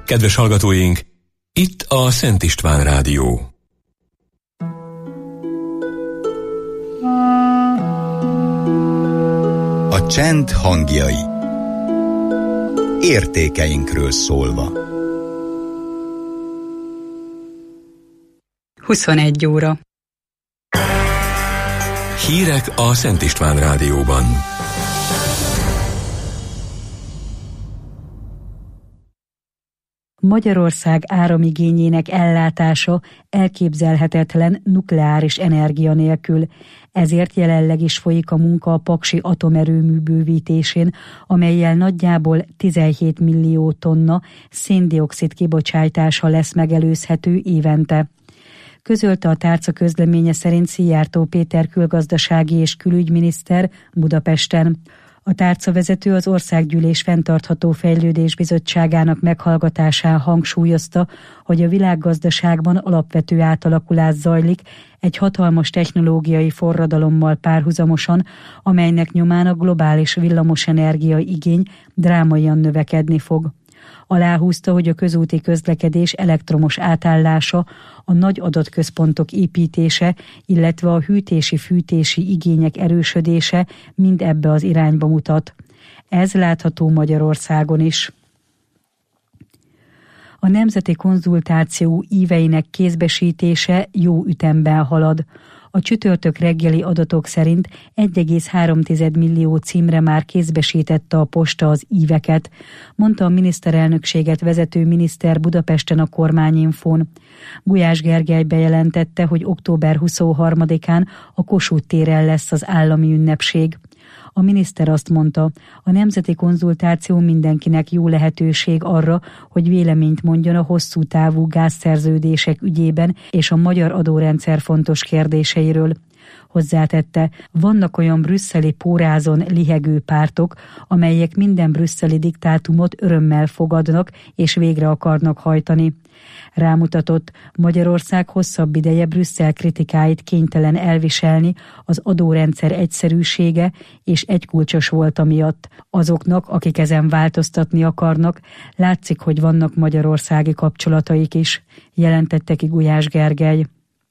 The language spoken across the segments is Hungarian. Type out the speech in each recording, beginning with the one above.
Kedves hallgatóink, itt a Szent István Rádió. A csend hangjai. Értékeinkről szólva. 21 óra. Hírek a Szent István Rádióban. Magyarország áramigényének ellátása elképzelhetetlen nukleáris energia nélkül, ezért jelenleg is folyik a munka a paksi atomerőmű bővítésén, amellyel nagyjából 17 millió tonna szén-dioxid kibocsátása lesz megelőzhető évente. Közölte a tárca közleménye szerint Szijjártó Péter külgazdasági és külügyminiszter Budapesten. A tárcavezető az Országgyűlés Fenntartható Fejlődés Bizottságának meghallgatásán hangsúlyozta, hogy a világgazdaságban alapvető átalakulás zajlik egy hatalmas technológiai forradalommal párhuzamosan, amelynek nyomán a globális villamosenergia igény drámaian növekedni fog. Aláhúzta, hogy a közúti közlekedés elektromos átállása, a nagy adatközpontok építése, illetve a hűtési-fűtési igények erősödése mind ebbe az irányba mutat. Ez látható Magyarországon is. A nemzeti konzultáció íveinek kézbesítése jó ütemben halad. A csütörtök reggeli adatok szerint 1,3 millió címre már kézbesítette a posta az íveket, mondta a miniszterelnökséget vezető miniszter Budapesten a Kormányinfón. Gulyás Gergely bejelentette, hogy október 23-án a Kossuth téren lesz az állami ünnepség. A miniszter azt mondta, a nemzeti konzultáció mindenkinek jó lehetőség arra, hogy véleményt mondjon a hosszú távú gázszerződések ügyében és a magyar adórendszer fontos kérdéseiről. Hozzátette, vannak olyan brüsszeli pórázon lihegő pártok, amelyek minden brüsszeli diktátumot örömmel fogadnak és végre akarnak hajtani. Rámutatott, Magyarország hosszabb ideje Brüsszel kritikáit kénytelen elviselni az adórendszer egyszerűsége és egykulcsos volta miatt. Azoknak, akik ezen változtatni akarnak, látszik, hogy vannak magyarországi kapcsolataik is, jelentette ki Gulyás Gergely.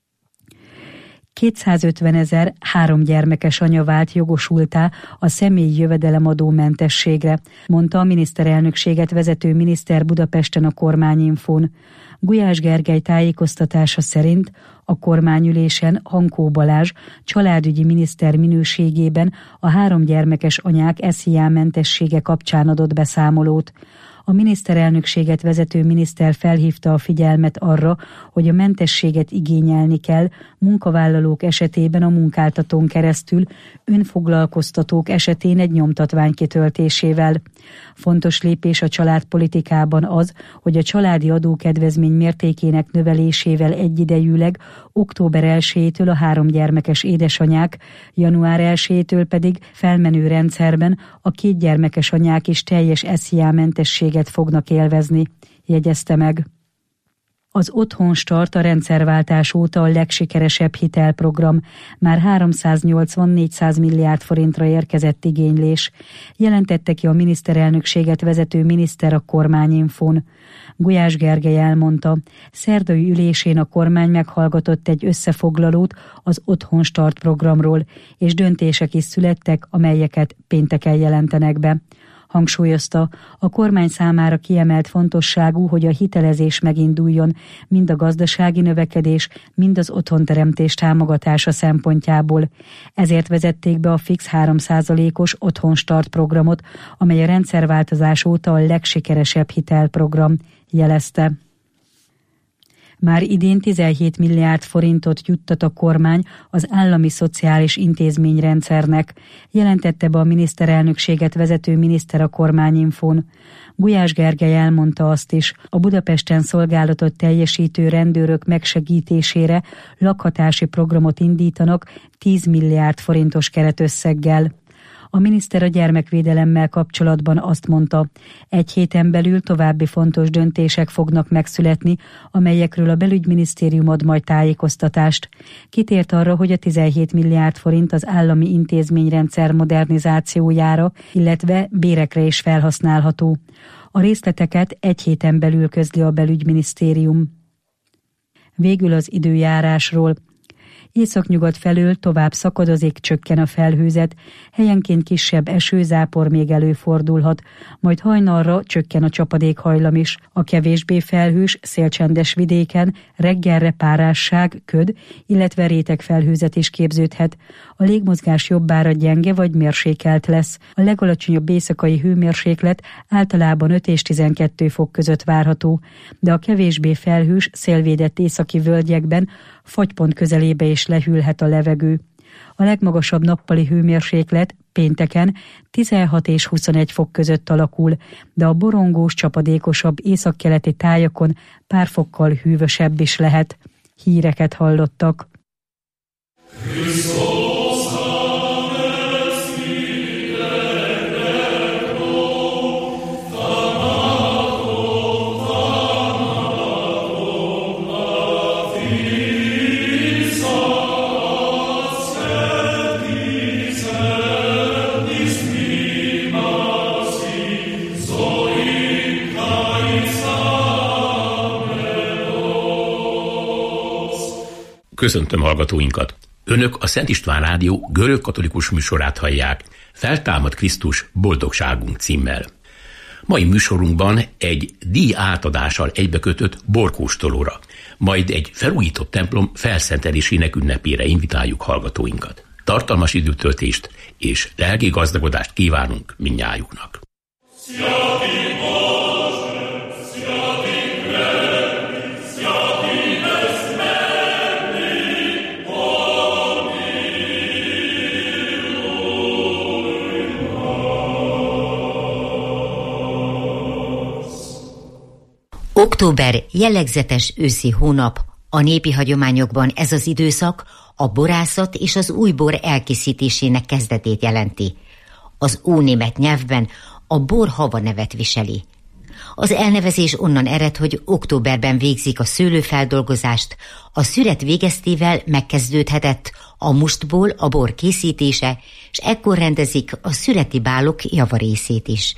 250 000 3 gyermekes anya vált jogosulttá a személyi jövedelemadómentességre, mondta a miniszterelnökséget vezető miniszter Budapesten a Kormányinfón. Gulyás Gergely tájékoztatása szerint a kormányülésen Hankó Balázs családügyi miniszter minőségében a 3 gyermekes anyák SZIA-mentessége kapcsán adott beszámolót. A miniszterelnökséget vezető miniszter felhívta a figyelmet arra, hogy a mentességet igényelni kell munkavállalók esetében a munkáltatón keresztül, önfoglalkoztatók esetén egy nyomtatvány kitöltésével. Fontos lépés a családpolitikában az, hogy a családi adókedvezmény mértékének növelésével egyidejűleg október 1-től a 3 gyermekes édesanyák, január 1-től pedig felmenő rendszerben a 2 gyermekes anyák is teljes SZIA-mentességet fognak élvezni, jegyezte meg. Az Otthonstart a rendszerváltás óta a legsikeresebb hitelprogram, már 380-400 milliárd forintra érkezett igénylés, jelentette ki a miniszterelnökséget vezető miniszter a Kormányinfón. Gulyás Gergely elmondta, szerdai ülésén a kormány meghallgatott egy összefoglalót az Otthonstart programról, és döntések is születtek, amelyeket pénteken jelentenek be. Hangsúlyozta, a kormány számára kiemelt fontosságú, hogy a hitelezés meginduljon, mind a gazdasági növekedés, mind az otthonteremtés támogatása szempontjából. Ezért vezették be a fix 3%-os Otthonstart programot, amely a rendszerváltozás óta a legsikeresebb hitelprogram, jelezte. Már idén 17 milliárd forintot juttat a kormány az állami szociális intézményrendszernek, jelentette be a miniszterelnökséget vezető miniszter a Kormányinfón. Gulyás Gergely elmondta azt is, a Budapesten szolgálatot teljesítő rendőrök megsegítésére lakhatási programot indítanak 10 milliárd forintos keretösszeggel. A miniszter a gyermekvédelemmel kapcsolatban azt mondta, egy héten belül további fontos döntések fognak megszületni, amelyekről a belügyminisztérium ad majd tájékoztatást. Kitért arra, hogy a 17 milliárd forint az állami intézményrendszer modernizációjára, illetve bérekre is felhasználható. A részleteket egy héten belül közli a belügyminisztérium. Végül az időjárásról. Északnyugat felől tovább szakadozik, csökken a felhőzet, helyenként kisebb esőzápor még előfordulhat, majd hajnalra csökken a csapadékhajlam is. A kevésbé felhős, szélcsendes vidéken reggelre párásság, köd, illetve rétegfelhőzet is képződhet. A légmozgás jobbára gyenge vagy mérsékelt lesz. A legalacsonyabb éjszakai hőmérséklet általában 5 és 12 fok között várható, de a kevésbé felhős, szélvédett északi völgyekben fagypont közelébe is lehűlhet a levegő. A legmagasabb nappali hőmérséklet pénteken 16 és 21 fok között alakul, de a borongós, csapadékosabb északkeleti tájakon pár fokkal hűvösebb is lehet. Híreket hallottak. Köszöntöm hallgatóinkat! Önök a Szent István Rádió görög-katolikus műsorát hallják, Feltámad Krisztus, boldogságunk címmel. Mai műsorunkban egy díj átadással egybekötött borkóstolóra, majd egy felújított templom felszentelésének ünnepére invitáljuk hallgatóinkat. Tartalmas időtöltést és lelki gazdagodást kívánunk mindnyájuknak. Október jellegzetes őszi hónap, a népi hagyományokban ez az időszak a borászat és az új bor elkészítésének kezdetét jelenti. Az ónémet nyelvben a bor hava nevet viseli. Az elnevezés onnan ered, hogy októberben végzik a szőlőfeldolgozást, a szüret végeztével megkezdődhetett a mustból a bor készítése, és ekkor rendezik a szüreti bálok javarészét is.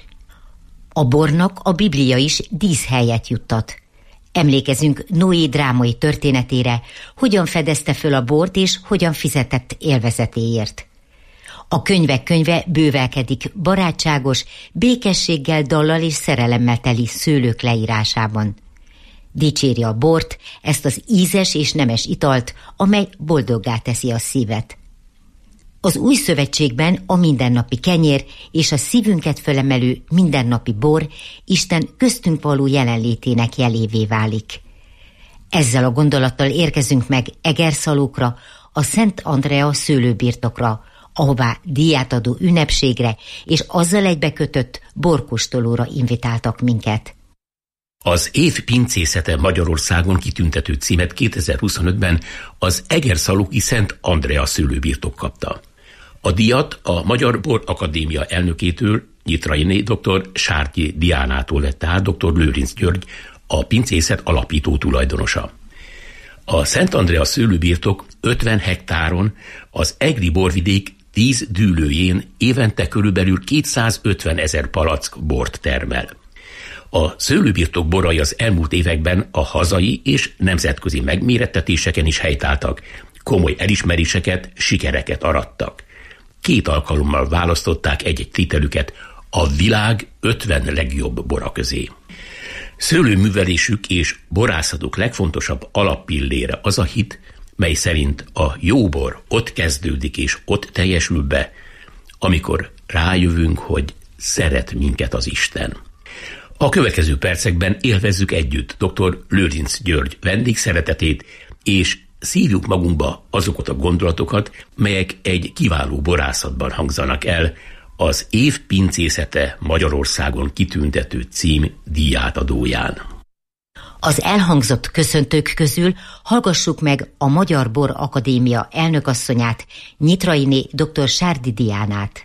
A bornak a Biblia is díszhelyet juttat. Emlékezünk Noé drámai történetére, hogyan fedezte föl a bort és hogyan fizetett élvezetéért. A könyvek könyve bővelkedik barátságos, békességgel, dallal és szerelemmel teli szőlők leírásában. Dicséri a bort, ezt az ízes és nemes italt, amely boldoggá teszi a szívet. Az új szövetségben a mindennapi kenyér és a szívünket fölemelő mindennapi bor Isten köztünk való jelenlétének jelévé válik. Ezzel a gondolattal érkezünk meg Egerszalókra, a Szent Andrea szőlőbirtokra, ahová díjátadó ünnepségre és azzal egybekötött borkóstolóra invitáltak minket. Az év pincészete Magyarországon kitüntető címet 2025-ben az Egerszalóki Szent Andrea szőlőbirtok kapta. A díjat a Magyar Bor Akadémia elnökétől, Nyitrainé dr. Sártyi Diánától vette át dr. Lőrinc György, a pincészet alapító tulajdonosa. A Szent Andrea szőlőbirtok 50 hektáron az egri borvidék 10 dűlőjén évente körülbelül 250 000 palack bort termel. A szőlőbirtok borai az elmúlt években a hazai és nemzetközi megmérettetéseken is helytáltak, komoly elismeréseket, sikereket arattak. 2 alkalommal választották egy-egy titelüket a világ 50 legjobb bora közé. Szőlőművelésük és borászatuk legfontosabb alappillére az a hit, mely szerint a jó bor ott kezdődik és ott teljesül be, amikor rájövünk, hogy szeret minket az Isten. A következő percekben élvezzük együtt dr. Lőrinc György vendégszeretetét, és szívjuk magunkba azokat a gondolatokat, melyek egy kiváló borászatban hangzanak el, az év pincészete Magyarországon kitüntető cím díjátadóján. Az elhangzott köszöntők közül hallgassuk meg a Magyar Bor Akadémia elnökasszonyát, Nyitrainé dr. Sártyi Diánát.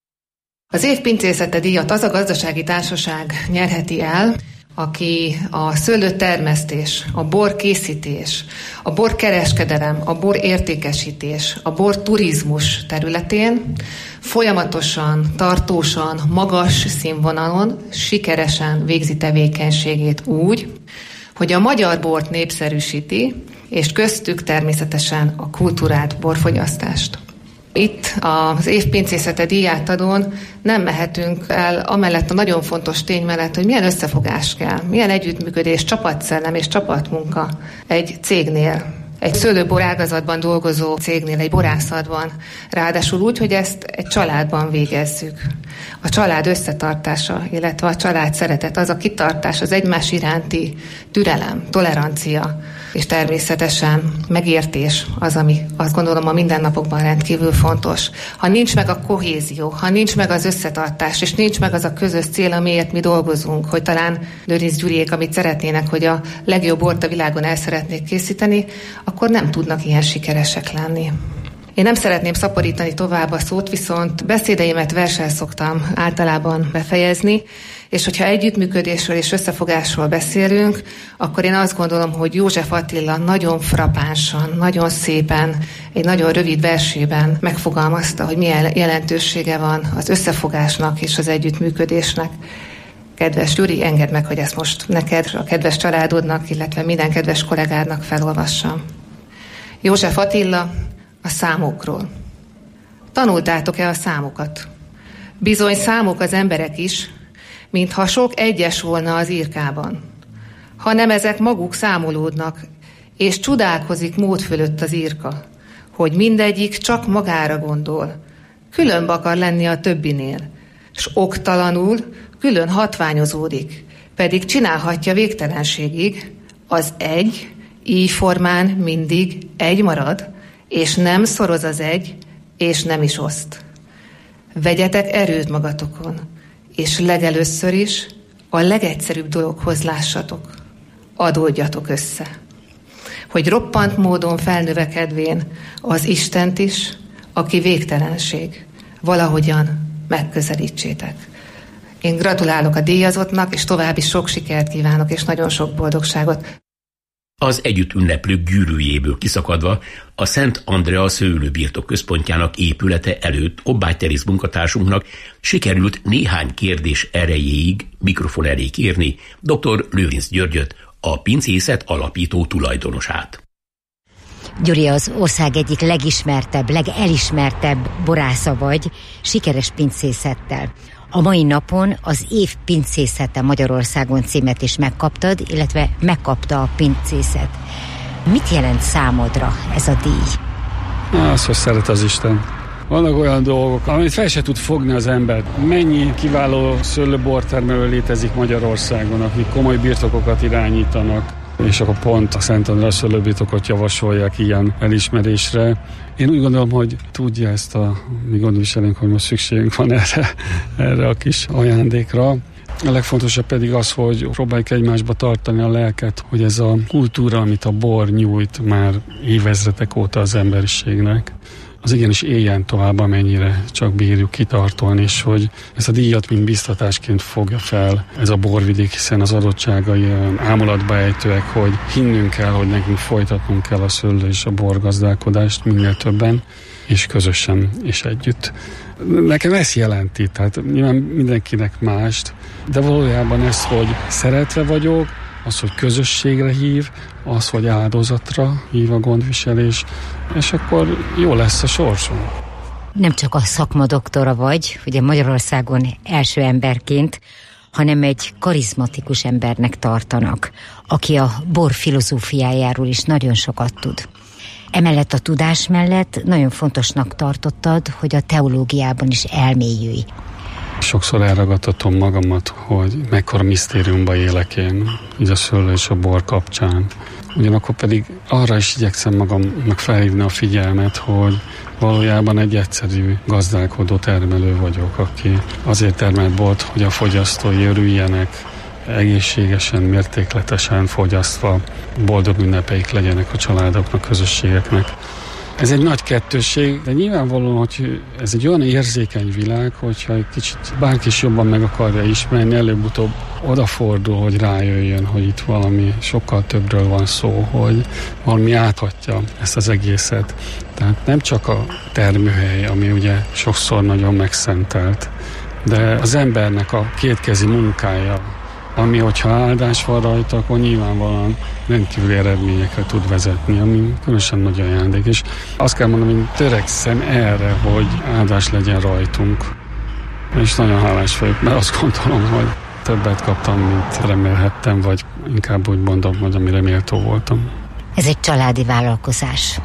Az év pincészete díjat az a gazdasági társaság nyerheti el, aki a szőlőtermesztés, a borkészítés, a borkereskedelem, a borértékesítés, a borturizmus területén folyamatosan, tartósan, magas színvonalon, sikeresen végzi tevékenységét úgy, hogy a magyar bort népszerűsíti, és köztük természetesen a kultúrált borfogyasztást. Itt az évpincészete díjátadón nem mehetünk el amellett a nagyon fontos tény mellett, hogy milyen összefogás kell, milyen együttműködés, csapatszellem és csapatmunka egy cégnél, egy szőlőbor ágazatban dolgozó cégnél, egy borászatban, ráadásul úgy, hogy ezt egy családban végezzük. A család összetartása, illetve a család szeretet, az a kitartás, az egymás iránti türelem, tolerancia, és természetesen megértés az, ami azt gondolom a mindennapokban rendkívül fontos. Ha nincs meg a kohézió, ha nincs meg az összetartás, és nincs meg az a közös cél, amiért mi dolgozunk, hogy talán Lőrinc Gyuriék, amit szeretnének, hogy a legjobb bort a világon el szeretnék készíteni, akkor nem tudnak ilyen sikeresek lenni. Én nem szeretném szaporítani tovább a szót, viszont beszédeimet verssel szoktam általában befejezni, és hogyha együttműködésről és összefogásról beszélünk, akkor én azt gondolom, hogy József Attila nagyon frapánsan, nagyon szépen, egy nagyon rövid versében megfogalmazta, hogy milyen jelentősége van az összefogásnak és az együttműködésnek. Kedves Gyuri, engedd meg, hogy ezt most neked, a kedves családodnak, illetve minden kedves kollégádnak felolvassam. József Attila a számokról. Tanultátok-e a számokat? Bizony számok az emberek is, mintha sok egyes volna az írkában. Hanem ezek maguk számolódnak, és csodálkozik mód fölött az írka, hogy mindegyik csak magára gondol. Különb akar lenni a többinél, s oktalanul külön hatványozódik, pedig csinálhatja végtelenségig, az egy, így formán mindig egy marad, és nem szoroz az egy, és nem is oszt. Vegyetek erőt magatokon, és legelőször is a legegyszerűbb dologhoz lássatok. Adódjatok össze. Hogy roppant módon felnövekedvén az Istent is, aki végtelenség, valahogyan megközelítsétek. Én gratulálok a díjazottnak, és további sok sikert kívánok, és nagyon sok boldogságot. Az együtt ünneplők gyűrűjéből kiszakadva a Szent Andrea szőlőbirtok központjának épülete előtt Obbágy Teréz munkatársunknak sikerült néhány kérdés erejéig mikrofon elé kérni dr. Lőrinc Györgyöt, a pincészet alapító tulajdonosát. Gyuri, az ország egyik legismertebb, legelismertebb borásza vagy, sikeres pincészettel. A mai napon az év pincészete Magyarországon címet is megkaptad, illetve megkapta a pincészet. Mit jelent számodra ez a díj? Az, hogy szeret az Isten. Vannak olyan dolgok, amit fel se tud fogni az ember. Mennyi kiváló szőlőbortermelő létezik Magyarországon, akik komoly birtokokat irányítanak, és akkor pont a Szent Andrea szőlőbirtokot javasolják ilyen elismerésre. Én úgy gondolom, hogy tudja ezt a mi gondviselőnk, hogy most szükségünk van erre a kis ajándékra. A legfontosabb pedig az, hogy próbáljuk egymásba tartani a lelket, hogy ez a kultúra, amit a bor nyújt már évezredek óta az emberiségnek, az igenis éljen tovább, amennyire csak bírjuk kitartolni, és hogy ezt a díjat mint biztatásként fogja fel ez a borvidék, hiszen az adottságai ámulatba ejtőek, hogy hinnünk kell, hogy nekünk folytatnunk kell a szőlő és a borgazdálkodást minél többen, és közösen és együtt. Nekem ezt jelenti, tehát nyilván mindenkinek mást, de valójában ez, hogy szeretve vagyok, az, hogy közösségre hív, az, hogy áldozatra hív a gondviselés, és akkor jó lesz a sorsunk. Nem csak a szakma doktora vagy, ugye Magyarországon első emberként, hanem egy karizmatikus embernek tartanak, aki a bor filozófiájáról is nagyon sokat tud. Emellett a tudás mellett nagyon fontosnak tartottad, hogy a teológiában is elmélyülj. Sokszor elragadtatom magamat, hogy mekkora misztériumba élek én, így a szőlő és a bor kapcsán. Ugyanakkor pedig arra is igyekszem magamnak felhívni a figyelmet, hogy valójában egy egyszerű gazdálkodó termelő vagyok, aki azért termel bort, hogy a fogyasztói örüljenek, egészségesen, mértékletesen fogyasztva boldog ünnepeik legyenek a családoknak, közösségeknek. Ez egy nagy kettősség, de nyilvánvalóan, hogy ez egy olyan érzékeny világ, hogyha egy kicsit bárki is jobban meg akarja ismerni, előbb-utóbb odafordul, hogy rájöjjön, hogy itt valami sokkal többről van szó, hogy valami áthatja ezt az egészet. Tehát nem csak a termőhely, ami ugye sokszor nagyon megszentelt, de az embernek a kétkezi munkája, ami, hogyha áldás van rajta, akkor nyilvánvalóan rendkívüli eredményekre tud vezetni, ami különösen nagy ajándék. És azt kell mondanom, hogy törekszem erre, hogy áldás legyen rajtunk. És nagyon hálás vagyok, mert azt gondolom, hogy többet kaptam, mint remélhettem, vagy inkább úgy mondom, hogy amire méltó voltam. Ez egy családi vállalkozás.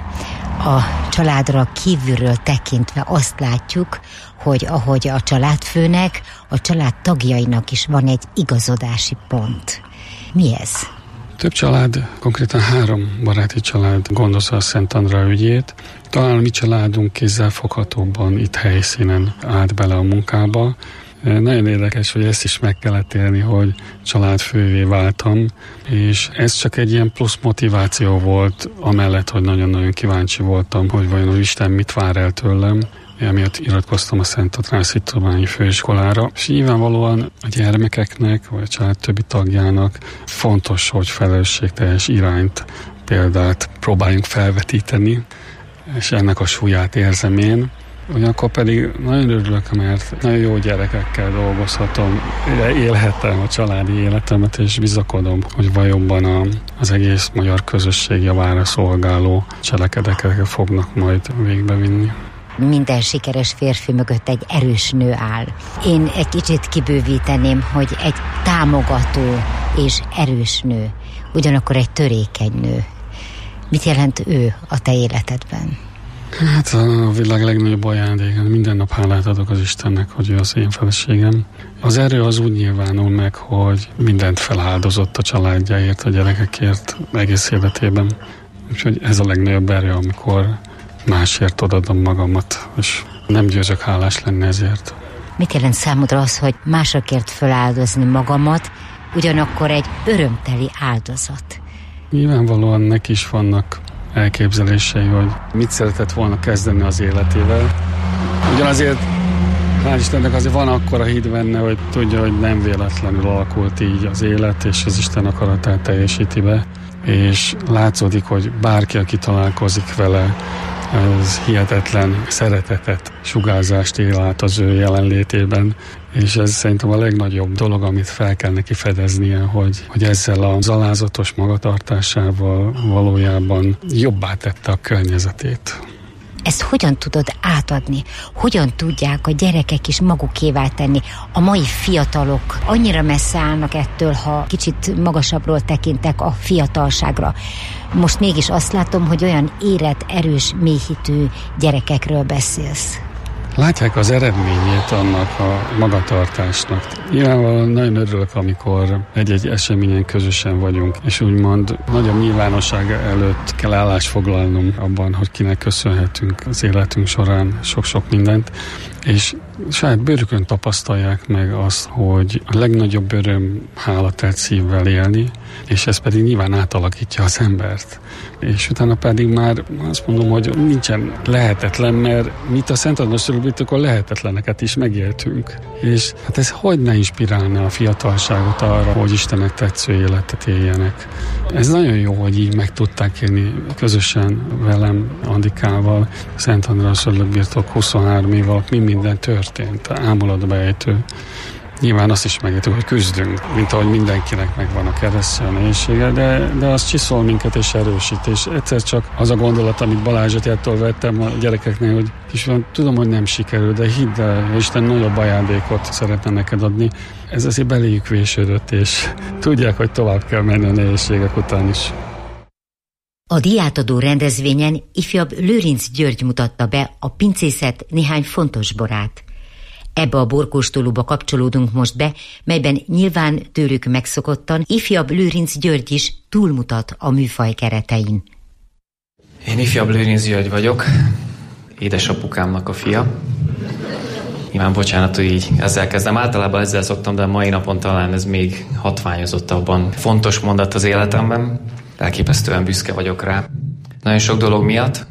A családra kívülről tekintve azt látjuk, hogy ahogy a családfőnek, a család tagjainak is van egy igazodási pont. Mi ez? Több család, konkrétan 3 baráti család gondozza a Szent Andrea ügyét. Talán a mi családunk kézzelfoghatóbban itt helyszínen állt bele a munkába. Nagyon érdekes, hogy ezt is meg kellett élni, hogy családfővé váltam, és ez csak egy ilyen plusz motiváció volt, amellett, hogy nagyon-nagyon kíváncsi voltam, hogy vajon az Isten mit vár el tőlem, emiatt iratkoztam a Szent Andrászi Tudományi Főiskolára, és nyilvánvalóan a gyermekeknek, vagy a család többi tagjának fontos, hogy felelősségteljes irányt, példát próbáljunk felvetíteni, és ennek a súlyát érzem én. Ugyanakkor pedig nagyon örülök, mert nagyon jó gyerekekkel dolgozhatom, élhetem a családi életemet, és bizakodom, hogy valóban az egész magyar közösség javára szolgáló cselekedeteket fognak majd végbevinni. Minden sikeres férfi mögött egy erős nő áll. Én egy kicsit kibővíteném, hogy egy támogató és erős nő, ugyanakkor egy törékeny nő. Mit jelent ő a te életedben? Hát a világ legnagyobb ajándéka. Minden nap hálát adok az Istennek, hogy ő az én feleségem. Az erő az úgy nyilvánul meg, hogy mindent feláldozott a családjáért, a gyerekekért egész életében. Úgyhogy ez a legnagyobb erő, amikor másért odadom magamat, és nem győzök hálás lenni ezért. Mit jelent számodra az, hogy másokért feláldozni magamat, ugyanakkor egy örömteli áldozat? Nyilvánvalóan neki is vannak elképzelései, hogy mit szeretett volna kezdeni az életével. Ugyanazért, hál' Istennek, azért van akkora hit benne, hogy tudja, hogy nem véletlenül alakult így az élet, és az Isten akaratát teljesíti be. És látszódik, hogy bárki, aki találkozik vele, ez hihetetlen szeretetet, sugárzást él át az ő jelenlétében, és ez szerintem a legnagyobb dolog, amit fel kell neki fedeznie, hogy ezzel az alázatos magatartásával valójában jobbá tette a környezetét. Ezt hogyan tudod átadni? Hogyan tudják a gyerekek is magukévá tenni? A mai fiatalok annyira messze állnak ettől, ha kicsit magasabbról tekintek a fiatalságra. Most mégis azt látom, hogy olyan érett, erős, mélyhitű gyerekekről beszélsz. Látják az eredményét annak a magatartásnak. Nyilvánvalóan nagyon örülök, amikor egy-egy eseményen közösen vagyunk, és úgymond nagyobb nyilvánosság előtt kell állást foglalnom abban, hogy kinek köszönhetünk az életünk során sok-sok mindent, és saját bőrükön tapasztalják meg azt, hogy a legnagyobb öröm hálatelt szívvel élni, és ez pedig nyilván átalakítja az embert. És utána pedig már azt mondom, hogy nincsen lehetetlen, mert mit a Szent András szülőbirtokon lehetetleneket is megéltünk. És hát ez hogy ne inspirálna a fiatalságot arra, hogy Istennek tetsző életet éljenek. Ez nagyon jó, hogy így meg tudták élni közösen velem, Andikával, Szent András szülőbirtok 23 év alatt mi minden történt, ámulatbejtő. Nyilván azt is megértük, hogy küzdünk, mint ahogy mindenkinek megvan a keresztje, a nehézsége, de az csiszol minket és erősít. És egyszer csak az a gondolat, amit Balázsatjától vettem a gyerekeknél, hogy kisfiam, tudom, hogy nem sikerül, de hidd el, Isten nagyobb ajándékot szeretne neked adni. Ez azért beléjük vésődött, és tudják, hogy tovább kell menni a nehézségek után is. A díjátadó rendezvényen ifjabb Lőrinc György mutatta be a pincészet néhány fontos borát. Ebbe a borkóstolóba kapcsolódunk most be, melyben nyilván tőlük megszokottan ifjabb Lőrinc György is túlmutat a műfaj keretein. Én ifjabb Lőrinc György vagyok, édesapukámnak a fia. Nyilván bocsánat, hogy így ezzel kezdem. Általában ezzel szoktam, de a mai napon talán ez még hatványozottabban fontos mondat az életemben. Elképesztően büszke vagyok rá. Nagyon sok dolog miatt.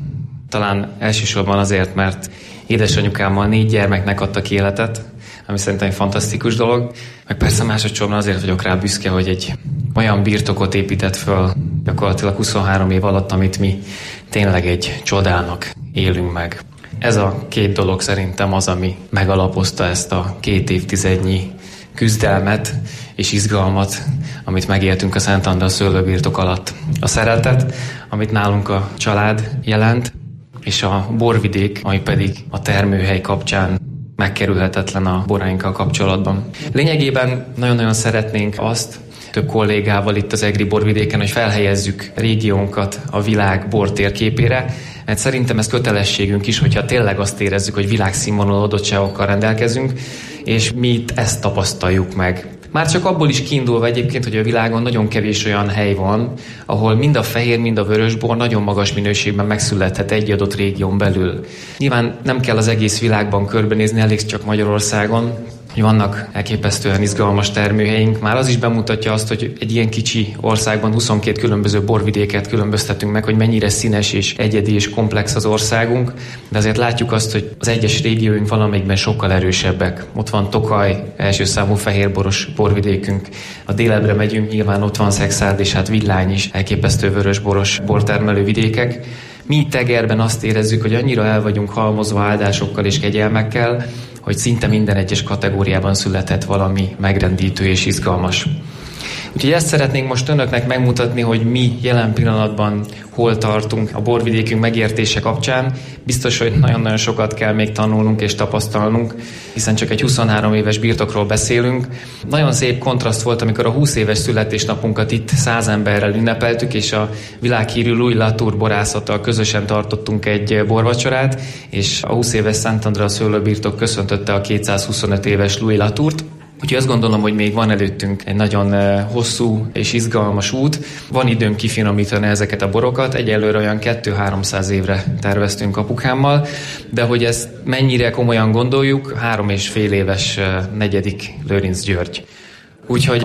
Talán elsősorban azért, mert édesanyukámmal 4 gyermeknek adtak életet, ami szerintem egy fantasztikus dolog. Meg persze másodszorban azért vagyok rá büszke, hogy egy olyan birtokot épített föl gyakorlatilag 23 év alatt, amit mi tényleg egy csodának élünk meg. Ez a 2 dolog szerintem az, ami megalapozta ezt a 2 évtizednyi küzdelmet és izgalmat, amit megéltünk a Szent Andrea szőlőbirtok alatt. A szeretet, amit nálunk a család jelent, és a borvidék, ami pedig a termőhely kapcsán megkerülhetetlen a borainkkal kapcsolatban. Lényegében nagyon-nagyon szeretnénk azt, több kollégával itt az egri borvidéken, hogy felhelyezzük régiónkat a világ bortérképére, mert szerintem ez kötelességünk is, hogyha tényleg azt érezzük, hogy világszínvonalú adottságokkal rendelkezünk, és mi itt ezt tapasztaljuk meg. Már csak abból is kiindulva egyébként, hogy a világon nagyon kevés olyan hely van, ahol mind a fehér, mind a vörösbor nagyon magas minőségben megszülethet egy adott régión belül. Nyilván nem kell az egész világban körbenézni, elég csak Magyarországon, hogy vannak elképesztően izgalmas termőhelyeink. Már az is bemutatja azt, hogy egy ilyen kicsi országban 22 különböző borvidéket különböztetünk meg, hogy mennyire színes és egyedi és komplex az országunk, de azért látjuk azt, hogy az egyes régióink valamelyikben sokkal erősebbek. Ott van Tokaj, első számú fehérboros borvidékünk. A délebre megyünk, nyilván ott van Szekszárd és hát Villány is, elképesztő vörösboros bortermelő vidékek. Mi itt Egerben azt érezzük, hogy annyira el vagyunk halmozva áldásokkal és kegyelmekkel, hogy szinte minden egyes kategóriában született valami megrendítő és izgalmas. Úgyhogy ezt szeretnénk most önöknek megmutatni, hogy mi jelen pillanatban hol tartunk a borvidékünk megértése kapcsán. Biztos, hogy nagyon-nagyon sokat kell még tanulnunk és tapasztalnunk, hiszen csak egy 23 éves birtokról beszélünk. Nagyon szép kontraszt volt, amikor a 20 éves születésnapunkat itt 100 emberrel ünnepeltük, és a világhírű Louis Latour borászattal közösen tartottunk egy borvacsorát, és a 20 éves Szent Andrea szőlőbirtok köszöntötte a 225 éves Louis Latourt. Úgyhogy azt gondolom, hogy még van előttünk egy nagyon hosszú és izgalmas út. Van időnk kifinomítani ezeket a borokat. Egyelőre olyan 200-300 évre terveztünk apukámmal, de hogy ezt mennyire komolyan gondoljuk, 3,5 éves 4. Lőrinc György. Úgyhogy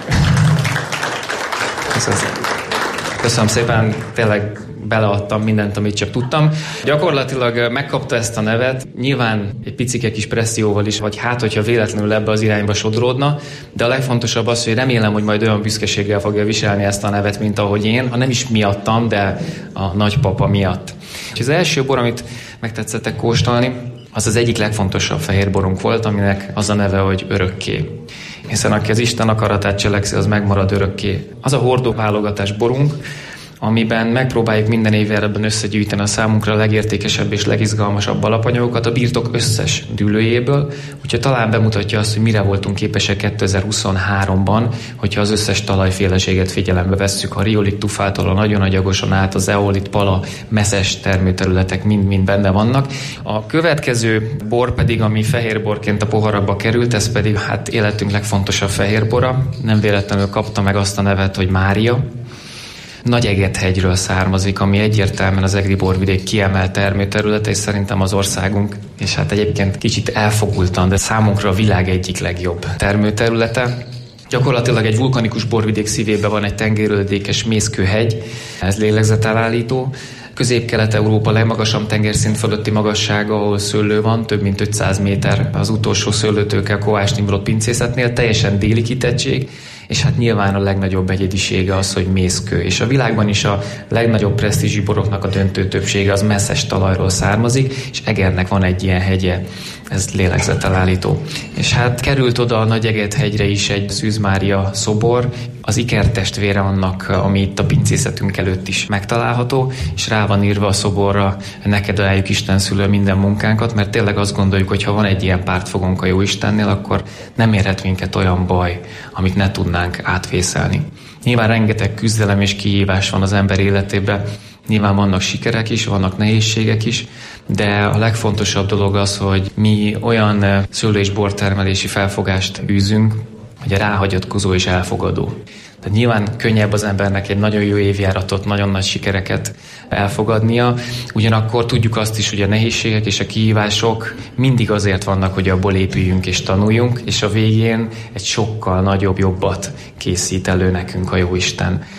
köszönöm szépen, tényleg beleadtam mindent, amit csak tudtam. Gyakorlatilag megkapta ezt a nevet, nyilván egy picike kis presszióval is, vagy hát, hogyha véletlenül ebbe az irányba sodródna, de a legfontosabb az, hogy remélem, hogy majd olyan büszkeséggel fogja viselni ezt a nevet, mint ahogy én, ha nem is miattam, de a nagypapa miatt. És az első bor, amit megtetszettek kóstolni, az az egyik legfontosabb fehérborunk volt, aminek az a neve, hogy Örökké. Hiszen aki az Isten akaratát cselekszi, az megmarad örökké. Az a hordóválogatás borunk, amiben megpróbáljuk minden évben összegyűjteni a számunkra legértékesebb és legizgalmasabb alapanyagokat a birtok összes dűlőjéből, úgyhogy talán bemutatja azt, hogy mire voltunk képesek 2023-ban, hogyha az összes talajféleséget figyelembe vesszük, a riolit tufától a nagyon agyagosan át, az eolit, pala, meszes termőterületek mind-mind benne vannak. A következő bor pedig, ami fehérborként a poharakba került, ez pedig hát életünk legfontosabb fehérbora, nem véletlenül kapta meg azt a nevet, hogy Mária. Nagy-Egedhegyről származik, ami egyértelműen az egri borvidék kiemelt termőterülete, és szerintem az országunk, és hát egyébként kicsit elfogultan, de számunkra a világ egyik legjobb termőterülete. Gyakorlatilag egy vulkanikus borvidék szívében van egy tengeröldékes Mészkőhegy, ez lélegzetelállító. Közép-Kelet-Európa legmagasabb tengerszint fölötti magassága, ahol szőlő van, több mint 500 méter az utolsó szőlőtőke a Kovács Nimrod pincészetnél, teljesen déli kitettség, és hát nyilván a legnagyobb egyedisége az, hogy mészkő. És a világban is a legnagyobb presztízsű boroknak a döntő többsége az messzes talajról származik, és Egernek van egy ilyen hegye, ez lélegzetelállító. És hát került oda a Nagy-Egedhegyre is egy Szűz Mária szobor, az ikertestvére annak, ami itt a pincészetünk előtt is megtalálható, és rá van írva a szoborra, neked ajánljuk Isten szülő minden munkánkat, mert tényleg azt gondoljuk, hogy ha van egy ilyen pártfogónk a Jóistennél, akkor nem érhet minket olyan baj, amit ne tudnánk átvészelni. Nyilván rengeteg küzdelem és kihívás van az ember életében, nyilván vannak sikerek is, vannak nehézségek is, de a legfontosabb dolog az, hogy mi olyan szőlő- és bortermelési felfogást űzünk, hogy a ráhagyatkozó és elfogadó. Tehát nyilván könnyebb az embernek egy nagyon jó évjáratot, nagyon nagy sikereket elfogadnia, ugyanakkor tudjuk azt is, hogy a nehézségek és a kihívások mindig azért vannak, hogy abból épüljünk és tanuljunk, és a végén egy sokkal nagyobb, jobbat készít elő nekünk a Jóisten.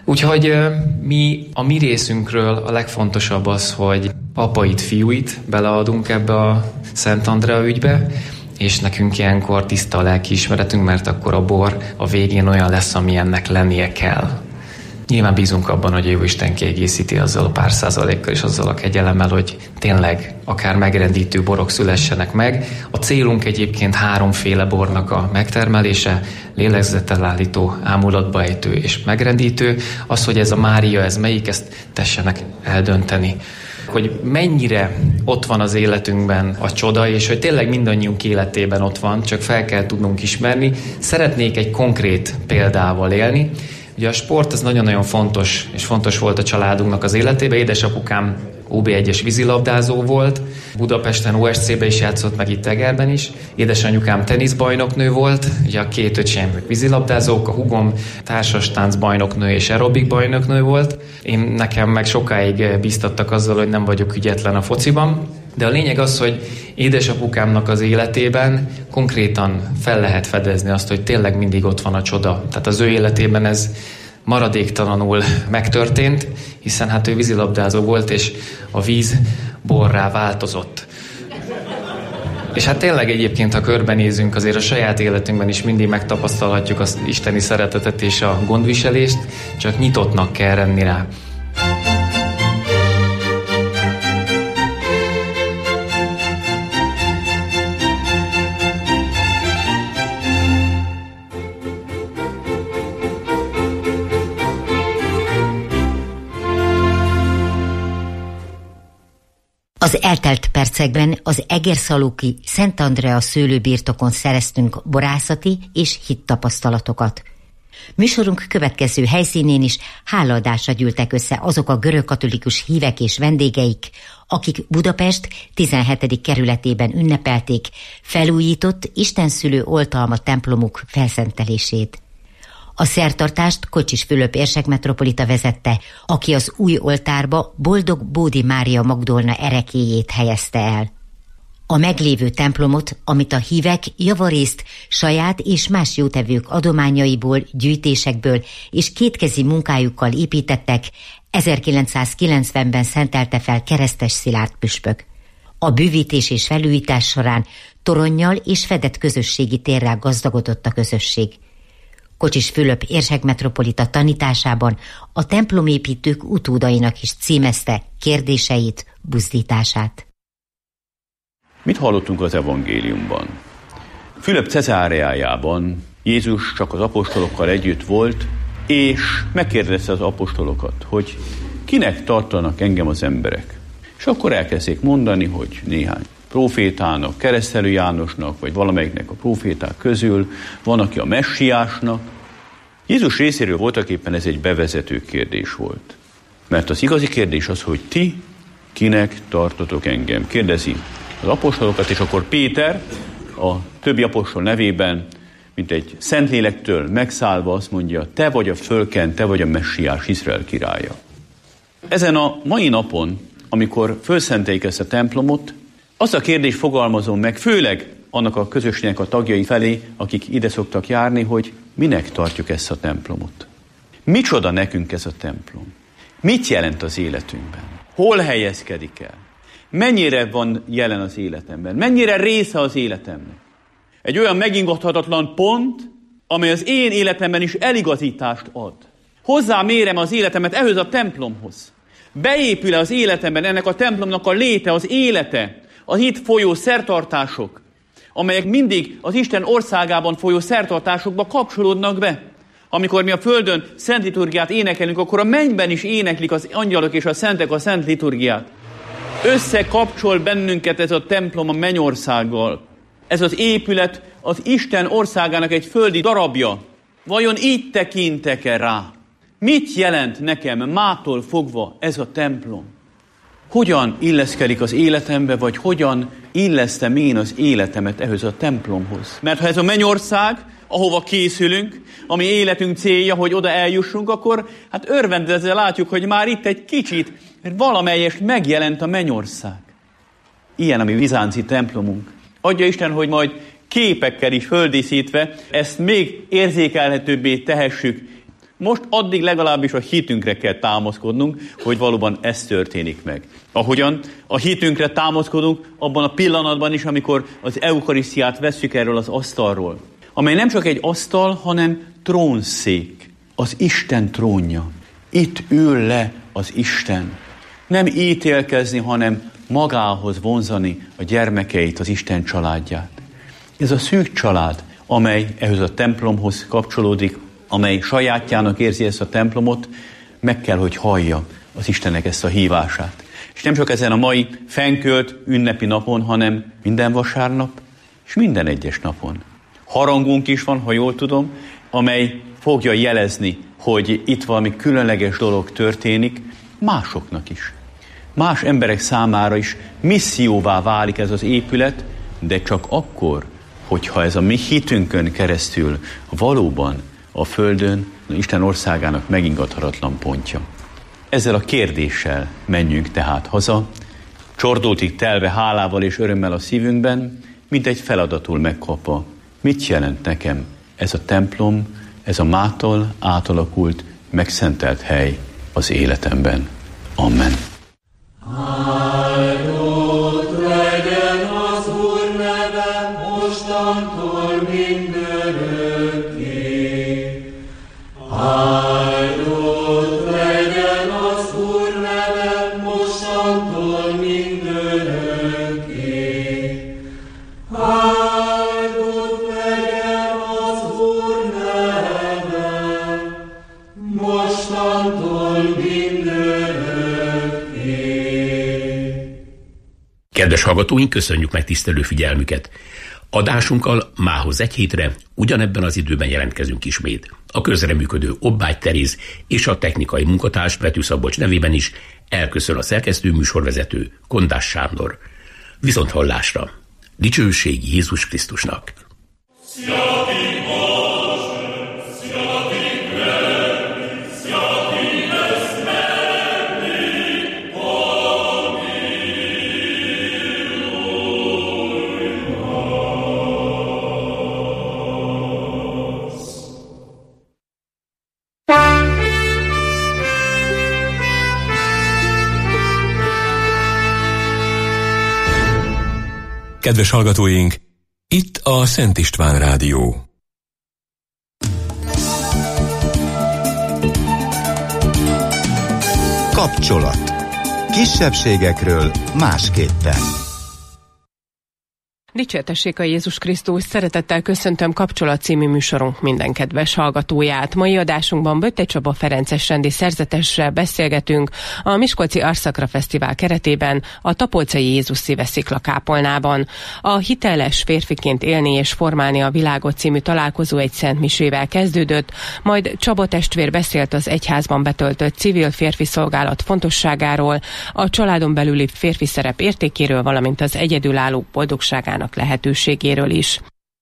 Úgyhogy a mi részünkről a legfontosabb az, hogy apait, fiúit beleadunk ebbe a Szent Andrea ügybe, és nekünk ilyenkor tiszta a lelkiismeretünk, mert akkor a bor a végén olyan lesz, ami ennek lennie kell. Nyilván bízunk abban, hogy a Jóisten kiegészíti azzal a pár százalékkal és azzal a kegyelemmel, hogy tényleg akár megrendítő borok szülessenek meg. A célunk egyébként 3 bornak a megtermelése, lélegzetelállító, ámulatba ejtő és megrendítő. Az, hogy ez a Mária, ez melyik, ezt tessenek eldönteni. Hogy mennyire ott van az életünkben a csoda, és hogy tényleg mindannyiunk életében ott van, csak fel kell tudnunk ismerni. Szeretnék egy konkrét példával élni. Ugye a sport, ez nagyon-nagyon fontos, és fontos volt a családunknak az életében. Édesapukám OB1-es vízilabdázó volt, Budapesten OSC-be is játszott, meg itt Egerben is. Édesanyukám teniszbajnoknő volt, ugye a 2 öcsém vízilabdázók, a húgom társastánc bajnoknő és aerobik bajnoknő volt. Nekem meg sokáig bíztattak azzal, hogy nem vagyok ügyetlen a fociban. De a lényeg az, hogy édesapukámnak az életében konkrétan fel lehet fedezni azt, hogy tényleg mindig ott van a csoda. Tehát az ő életében ez maradéktalanul megtörtént, hiszen hát ő vízilabdázó volt, és a víz borrá változott. És hát tényleg egyébként, ha körbenézünk, azért a saját életünkben is mindig megtapasztalhatjuk az isteni szeretetet és a gondviselést, csak nyitottnak kell lenni rá. Az eltelt percekben az egerszalóki Szent Andrea szőlőbirtokon szereztünk borászati és hittapasztalatokat. Műsorunk következő helyszínén is hálaadásra gyűltek össze azok a görögkatolikus hívek és vendégeik, akik Budapest 17. kerületében ünnepelték felújított istenszülő oltalma templomuk felszentelését. A szertartást Kocsis Fülöp érsekmetropolita vezette, aki az új oltárba Boldog Bódi Mária Magdolna erekéjét helyezte el. A meglévő templomot, amit a hívek javarészt saját és más jótevők adományaiból, gyűjtésekből és kétkezi munkájukkal építettek, 1990-ben szentelte fel Keresztes Szilárd püspök. A bővítés és felújítás során toronnyal és fedett közösségi térrel gazdagodott a közösség. Kocsis Fülöp érsekmetropolita tanításában a templomépítők utódainak is címezte kérdéseit, buzdítását. Mit hallottunk az evangéliumban? Fülöp Cezáreájában Jézus csak az apostolokkal együtt volt, és megkérdezte az apostolokat, hogy kinek tartanak engem az emberek. És akkor elkezdték mondani, hogy néhány prófétának, Keresztelő Jánosnak, vagy valamelyiknek a próféták közül, van, aki a messiásnak. Jézus részéről voltaképpen ez egy bevezető kérdés volt. Mert az igazi kérdés az, hogy ti kinek tartotok engem? Kérdezi az apostolokat, és akkor Péter a többi apostol nevében, mint egy Szentlélektől megszállva azt mondja, te vagy a fölkent, te vagy a messiás, Izrael királya. Ezen a mai napon, amikor fölszenteljük ezt a templomot, azt a kérdést fogalmazom meg, főleg annak a közösségnek a tagjai felé, akik ide szoktak járni, hogy minek tartjuk ezt a templomot. Micsoda nekünk ez a templom? Mit jelent az életünkben? Hol helyezkedik el? Mennyire van jelen az életemben? Mennyire része az életemnek? Egy olyan megingathatatlan pont, amely az én életemben is eligazítást ad. Hozzámérem az életemet ehhez a templomhoz. Beépül az életemben ennek a templomnak a léte, az élete, az itt folyó szertartások, amelyek mindig az Isten országában folyó szertartásokba kapcsolódnak be. Amikor mi a földön szent liturgiát énekelünk, akkor a mennyben is éneklik az angyalok és a szentek a szent liturgiát. Összekapcsol bennünket ez a templom a mennyországgal. Ez az épület az Isten országának egy földi darabja. Vajon így tekintek-e rá? Mit jelent nekem mától fogva ez a templom? Hogyan illeszkedik az életembe, vagy hogyan illesztem én az életemet ehhez a templomhoz? Mert ha ez a mennyország, ahova készülünk, ami életünk célja, hogy oda eljussunk, akkor hát örvendezve látjuk, hogy már itt egy kicsit valamelyest megjelent a mennyország. Ilyen a mi bizánci templomunk. Adja Isten, hogy majd képekkel is földíszítve ezt még érzékelhetőbbé tehessük. Most addig legalábbis a hitünkre kell támaszkodnunk, hogy valóban ez történik meg. Ahogyan a hitünkre támaszkodunk abban a pillanatban is, amikor az eukarisztiát vesszük erről az asztalról, amely nem csak egy asztal, hanem trónszék, az Isten trónja. Itt ül le az Isten. Nem ítélkezni, hanem magához vonzani a gyermekeit, az Isten családját. Ez a szűk család, amely ehhez a templomhoz kapcsolódik, amely sajátjának érzi ezt a templomot, meg kell, hogy hallja az Istennek ezt a hívását. És nem csak ezen a mai fennkölt ünnepi napon, hanem minden vasárnap és minden egyes napon. Harangunk is van, ha jól tudom, amely fogja jelezni, hogy itt valami különleges dolog történik másoknak is. Más emberek számára is misszióvá válik ez az épület, de csak akkor, hogyha ez a mi hitünkön keresztül valóban a földön, az Isten országának megingathatatlan pontja. Ezzel a kérdéssel menjünk tehát haza, csordultig telve hálával és örömmel a szívünkben, mint egy feladatul megkapva. Mit jelent nekem ez a templom, ez a mától átalakult, megszentelt hely az életemben? Amen. Áldott legyen az Úr neve mostantól mindörökké. Áldott legyen az Úr neve mostantól mindörökké. Áldott legyen az Úr neve mostantól mindörökké. Kedves hallgatóink, köszönjük megtisztelő figyelmüket! Adásunkkal mához egy hétre ugyanebben az időben jelentkezünk ismét. A közreműködő Obbágy Teréz és a technikai munkatárs Vető Szabolcs nevében is elköszön a szerkesztő műsorvezető Kondás Sándor. Viszonthallásra! Dicsőség Jézus Krisztusnak! Kedves hallgatóink, itt a Szent István Rádió. Kapcsolat. Kisebbségekről másképpen. Dicsértessék a Jézus Krisztus, szeretettel köszöntöm Kapcsolat című műsorunk minden kedves hallgatóját. Mai adásunkban Böttey Csaba ferences rendi szerzetessel beszélgetünk a Miskolci Arszakra Fesztivál keretében a Tapolcai Jézus Szíve sziklakápolnában. A Hiteles férfiként élni és formálni a világot című találkozó egy szent misével kezdődött, majd Csaba testvér beszélt az egyházban betöltött civil férfi szolgálat fontosságáról, a családon belüli férfi szerep értékéről, valamint az egyedülállók boldogságának lehetőségéről is.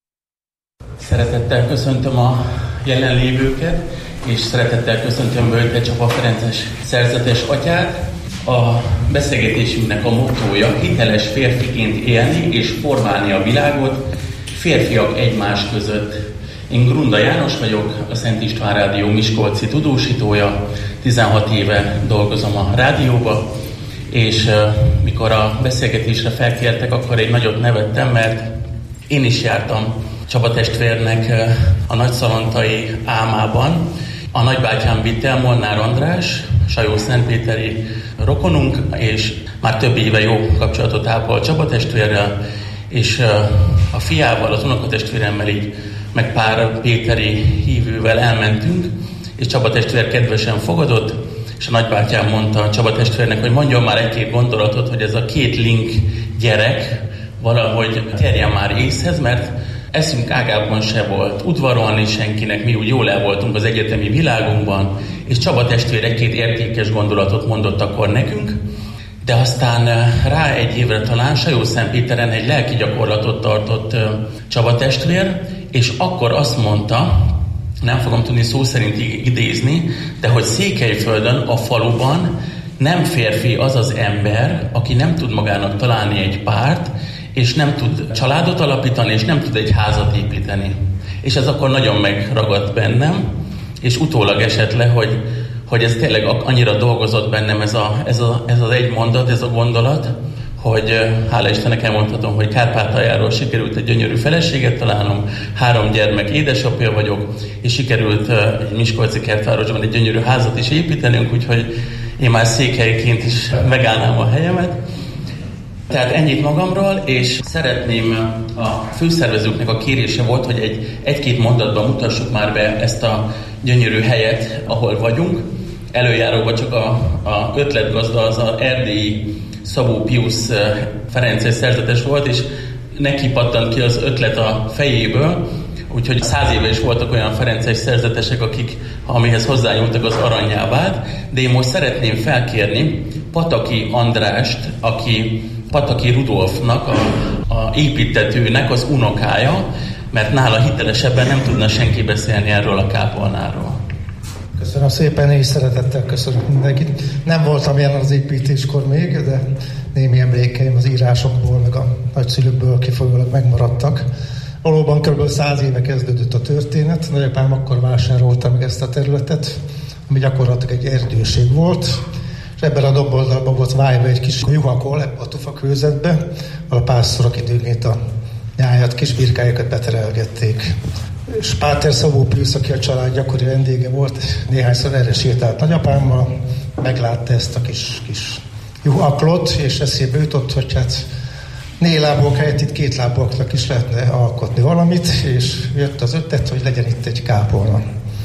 Szeretettel köszöntöm a jelenlévőket, és szeretettel köszöntöm Böttey Csaba ferences szerzetes atyát. A beszélgetésünknek a mottója: hiteles férfiként élni és formálni a világot, férfiak egymás között. Én Grunda János vagyok, a Szent István Rádió miskolci tudósítója, 16 éve dolgozom a rádióba, és mikor a beszélgetésre felkértek, akkor egy nagyot nevettem, mert én is jártam Csaba testvérnek a nagyszalontai álmában. A nagybátyám vitt el, Molnár András, Sajó-Szentpéteri rokonunk, és már több éve jó kapcsolatot ápol Csaba testvérrel, és a fiával, az unokatestvéremmel így, meg pár péteri hívővel elmentünk, és Csaba testvér kedvesen fogadott, és a nagybátyám mondta a Csaba testvérnek, hogy mondjon már egy-két gondolatot, hogy ez a két link gyerek valahogy terjen már észhez, mert eszünk ágában se volt, udvarolni senkinek, mi úgy jól el voltunk az egyetemi világunkban, és Csaba testvér egy-két értékes gondolatot mondott akkor nekünk, de aztán rá egy évre talán Sajó-Szentpéteren egy lelki gyakorlatot tartott Csaba testvér, és akkor azt mondta, nem fogom tudni szó szerint idézni, de hogy Székelyföldön, a faluban nem férfi az az ember, aki nem tud magának találni egy párt, és nem tud családot alapítani, és nem tud egy házat építeni. És ez akkor nagyon megragadt bennem, és utólag esett le, hogy ez tényleg annyira dolgozott bennem ez az egy mondat, ez a gondolat, hogy hála Istennek elmondhatom, hogy Kárpátaljáról sikerült egy gyönyörű feleséget találnom, 3 gyermek édesapja vagyok, és sikerült egy miskolci Kertvárosban egy gyönyörű házat is építenünk, úgyhogy én már székhelyként is megállnám a helyemet. Tehát ennyit magamról, és szeretném, a főszervezőknek a kérése volt, hogy egy-két mondatban mutassuk már be ezt a gyönyörű helyet, ahol vagyunk. Előjáróban csak a ötletgazda az az erdélyi Szabó Pius ferences szerzetes volt, és neki pattant ki az ötlet a fejéből, úgyhogy 100 éve is voltak olyan ferences szerzetesek, akik amihez hozzányúltak, az arannyá vált, de én most szeretném felkérni Pataki Andrást, aki Pataki Rudolfnak, a építtetőnek az unokája, mert nála hitelesebben nem tudna senki beszélni erről a kápolnáról. Köszönöm szépen, és szeretettel köszönöm mindenkit. Nem voltam jelen az építéskor még, de némi emlékeim az írásokból, meg a nagyszülőkből kifolyólag megmaradtak. Valóban kb. 100 éve kezdődött a történet. Nagyapám akkor vásárolta meg ezt a területet, ami gyakorlatilag egy erdőség volt, és ebben a domboldalban volt vájva egy kis juhakol ebbe a tufakőzetbe, ahol a pásztorok időnként a nyájat, kis birkájukat beterelgették. És Páter Szabó Pius, aki a család gyakori vendége volt, néhányszor erre sétált nagyapámmal, meglátta ezt a kis juhaklot, és eszébe jutott, hogy hát 4 lábok helyett itt 2 láboknak is lehetne alkotni valamit, és jött az ötlet, hogy legyen itt egy kápolna.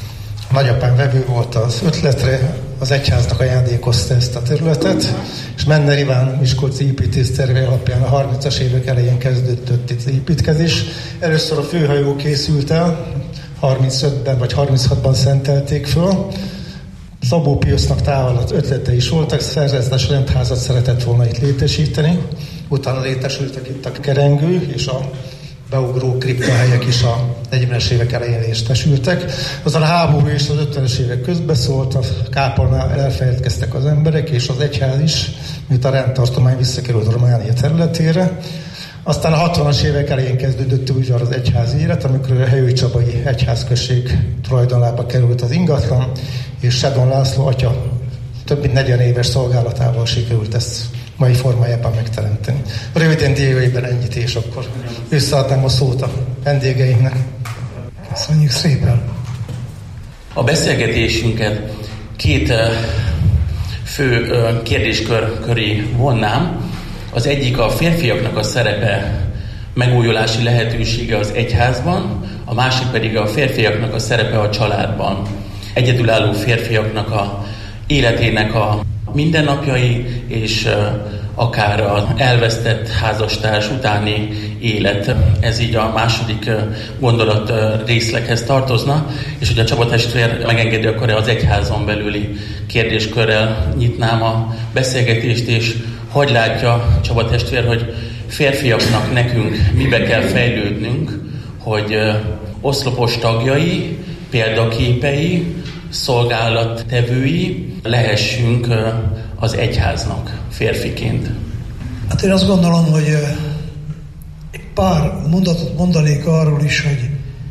A nagyapám vevő volt az ötletre, az egyháznak ajándékozta ezt a területet, és Menner Iván miskolci építészterve alapján a 30-as évek elején kezdődött itt az építkezés. Először a főhajó készült el, 35-ben vagy 36-ban szentelték föl. Szabó Piusnak távolat ötlete is voltak, szerzetes rendházat szeretett volna itt létesíteni. Utána létesültek itt a kerengő és a beugró kriptahelyek is a 40-es évek elején létesültek. Azon a háború és az 50-es évek közbeszólt, a kápolnál elfeledkeztek az emberek, és az egyház is, mint a rendtartomány visszakerült Románia területére. Aztán a 60-as évek elején kezdődött úgy az egyházi élet, amikor a Helyői Csabai egyházközség tulajdonába került az ingatlan, és Sedon László atya több mint 40 éves szolgálatával sikerült ezt mai formájában megteremteni. Röviden dióhéjban ennyit, és akkor összeadnám a szót a vendégeinknek. Köszönjük szépen! A beszélgetésünket 2 fő kérdéskör köré vonnám. Az egyik a férfiaknak a szerepe, megújulási lehetősége az egyházban, a másik pedig a férfiaknak a szerepe a családban. Egyedülálló férfiaknak a életének a mindennapjai, és akár az elvesztett házastárs utáni élet. Ez így a második gondolat részleghez tartozna, és hogy a Csaba testvér megengedi, akkor az egyházon belüli kérdéskörrel nyitnám a beszélgetést, és hogy látja Csaba testvér, hogy férfiaknak nekünk mibe kell fejlődnünk, hogy oszlopos tagjai, példaképei, szolgálattevői lehessünk az egyháznak férfiként. Hát én azt gondolom, hogy egy pár mondatot mondanék arról is, hogy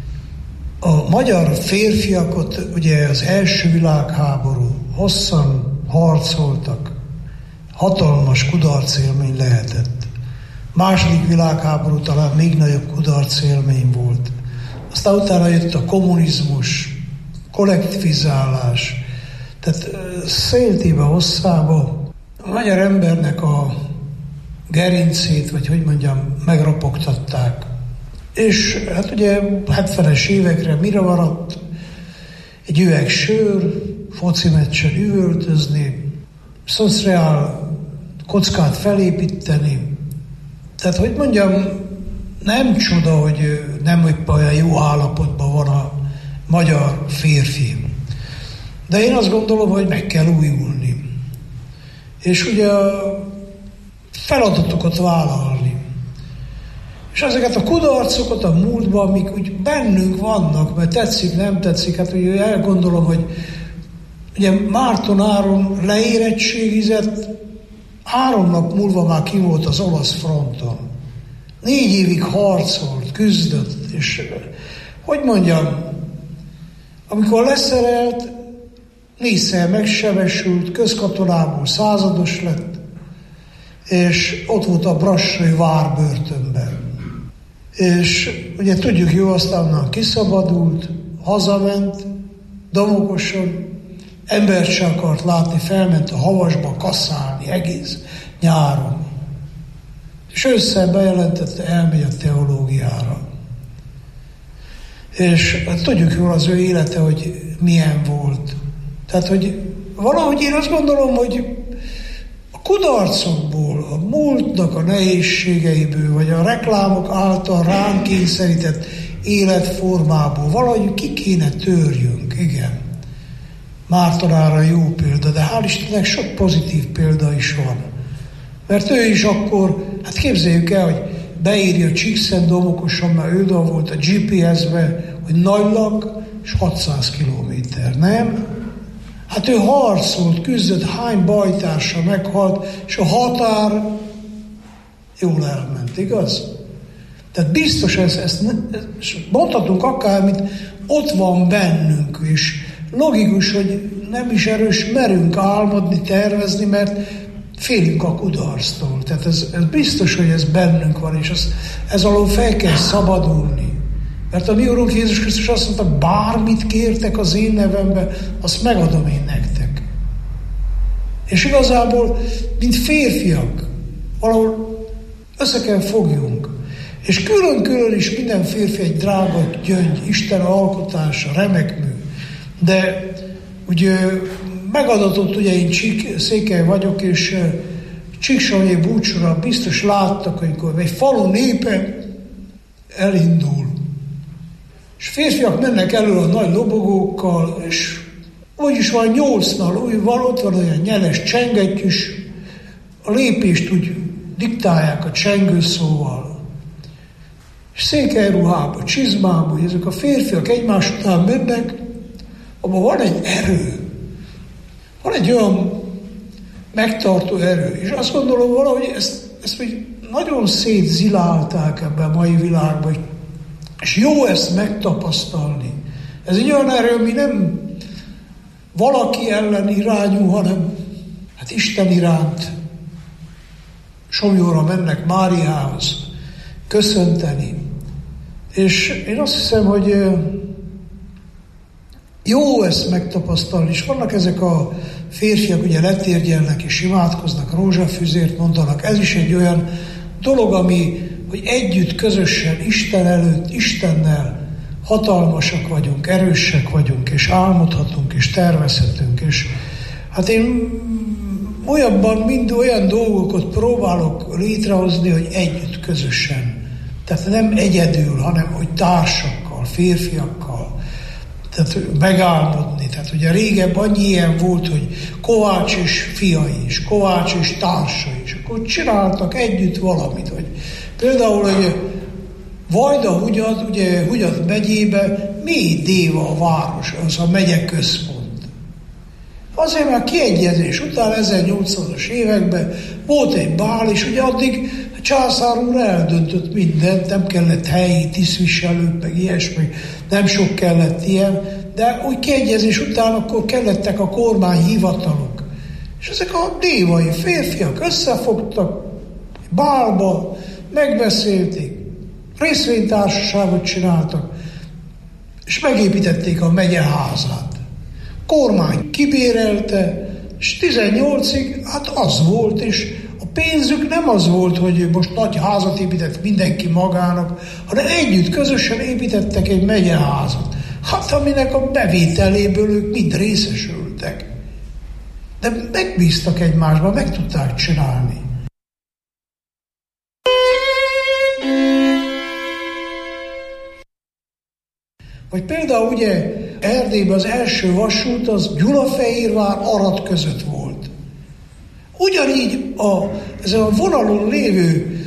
a magyar férfiakot ugye az első világháború hosszan harcoltak, hatalmas kudarcélmény lehetett. Második világháború talán még nagyobb kudarcélmény volt. Aztán utána jött a kommunizmus, kollektivizálás, tehát széltébe hosszába a magyar embernek a gerincét, vagy hogy mondjam, megropogtatták. És hát ugye 70-es évekre mire maradt? Egy üveg sör, foci meccsen üvöltözni, szociál kockát felépíteni. Tehát, hogy mondjam, nem csoda, hogy nem éppen olyan jó állapotban van a magyar férfi. De én azt gondolom, hogy meg kell újulni. És ugye feladatokat vállalni. És ezeket a kudarcokat a múltban, amik úgy bennünk vannak, mert tetszik, nem tetszik, hát ugye elgondolom, hogy ugye Márton Áron leérettségizett, 3 nap múlva már ki volt az olasz fronton. 4 évig harcolt, küzdött, és hogy mondjam, Amikor leszerelt, 4-szer megsebesült, közkatonából százados lett, és ott volt a brassai várbörtönben. És ugye tudjuk jó, aztán onnan kiszabadult, hazament, Domokoson, embert se akart látni, felment a havasba kaszálni egész nyáron. És ősszel bejelentette, elmegy a teológiára. És hát tudjuk jól az ő élete, hogy milyen volt. Tehát, hogy valahogy én azt gondolom, hogy a kudarcokból, a múltnak a nehézségeiből, vagy a reklámok által ránk kényszerített életformából valahogy ki kéne törjünk, igen. Mártonára jó példa, de hál' Istennek sok pozitív példa is van. Mert ő is akkor, hát képzeljük el, hogy beírja Csíkszentdomokoson, mert ő volt a GPS-be, hogy Nagylak és 600 kilométer, nem? Hát ő harcolt, küzdött, hány bajtársa meghalt, és a határ jól elment, igaz? Tehát biztos ezt mondhatunk akármit, ott van bennünk, és logikus, hogy nem is erős merünk álmodni, tervezni, mert félünk a kudarctól. Tehát ez biztos, hogy ez bennünk van, és ez alól fel kell szabadulni. Mert a mi Urunk Jézus Krisztus azt mondta, bármit kértek az én nevembe, azt megadom én nektek. És igazából, mint férfiak, valahol össze kell fogjunk. És külön-külön is minden férfi egy drága gyöngy, Isten alkotása, remek mű. De ugye megadatott, ugye én Székely vagyok, és Csíksavanyai búcsúra biztos láttak, amikor egy falu népe elindul. És férfiak mennek elő a nagy lobogókkal, és úgyis van 8-nal, ott van olyan nyeles csengettyűs, a lépést úgy diktálják a csengőszóval. És székelyruhába, csizmába, hogy ezek a férfiak egymás után mennek, abban van egy erő. Van egy olyan megtartó erő. És azt gondolom valahogy ezt még nagyon szétzilálták ebben a mai világban, és jó ezt megtapasztalni. Ez egy olyan erő, ami nem valaki ellen irányú, hanem hát Isten iránt. Somlyóra mennek Máriához köszönteni. És én azt hiszem, hogy jó ezt megtapasztalni, és vannak ezek a férfiak, ugye letérgyelnek és imádkoznak, rózsafüzért mondanak. Ez is egy olyan dolog, hogy együtt, közösen, Isten előtt, Istennel hatalmasak vagyunk, erősek vagyunk, és álmodhatunk, és tervezhetünk. És hát én mind olyan dolgokat próbálok létrehozni, hogy együtt, közösen. Tehát nem egyedül, hanem hogy társakkal, férfiakkal. Tehát megálmodni. Tehát ugye régebb annyi ilyen volt, hogy Kovács és fiai is, Kovács és társai is. Akkor csináltak együtt valamit. Hogy például, hogy Vajdahugyad, ugye Hugyad megyébe, Mély-Déva a város, az a megye központ. Azért már kiegyezés után 1800-as években volt egy bál, és ugye addig a császár úr eldöntött mindent, nem kellett helyi tisztviselők, meg ilyesmi, nem sok kellett ilyen, de úgy kiegyezés után akkor kellettek a kormányhivatalok. És ezek a dévai férfiak összefogtak bálba, megbeszélték, részvénytársaságot csináltak, és megépítették a megyeházát. Kormány kibérelte, és 18-ig hát az volt, és a pénzük nem az volt, hogy most nagy házat épített mindenki magának, hanem együtt, közösen építettek egy megyeházat. Hát aminek a bevételéből ők mind részesültek. De megbíztak egymásba, meg tudták csinálni. Vagy például ugye Erdélyben az első vasút az Gyulafehérvár-Arad között volt. Ugyanígy ezen a vonalon lévő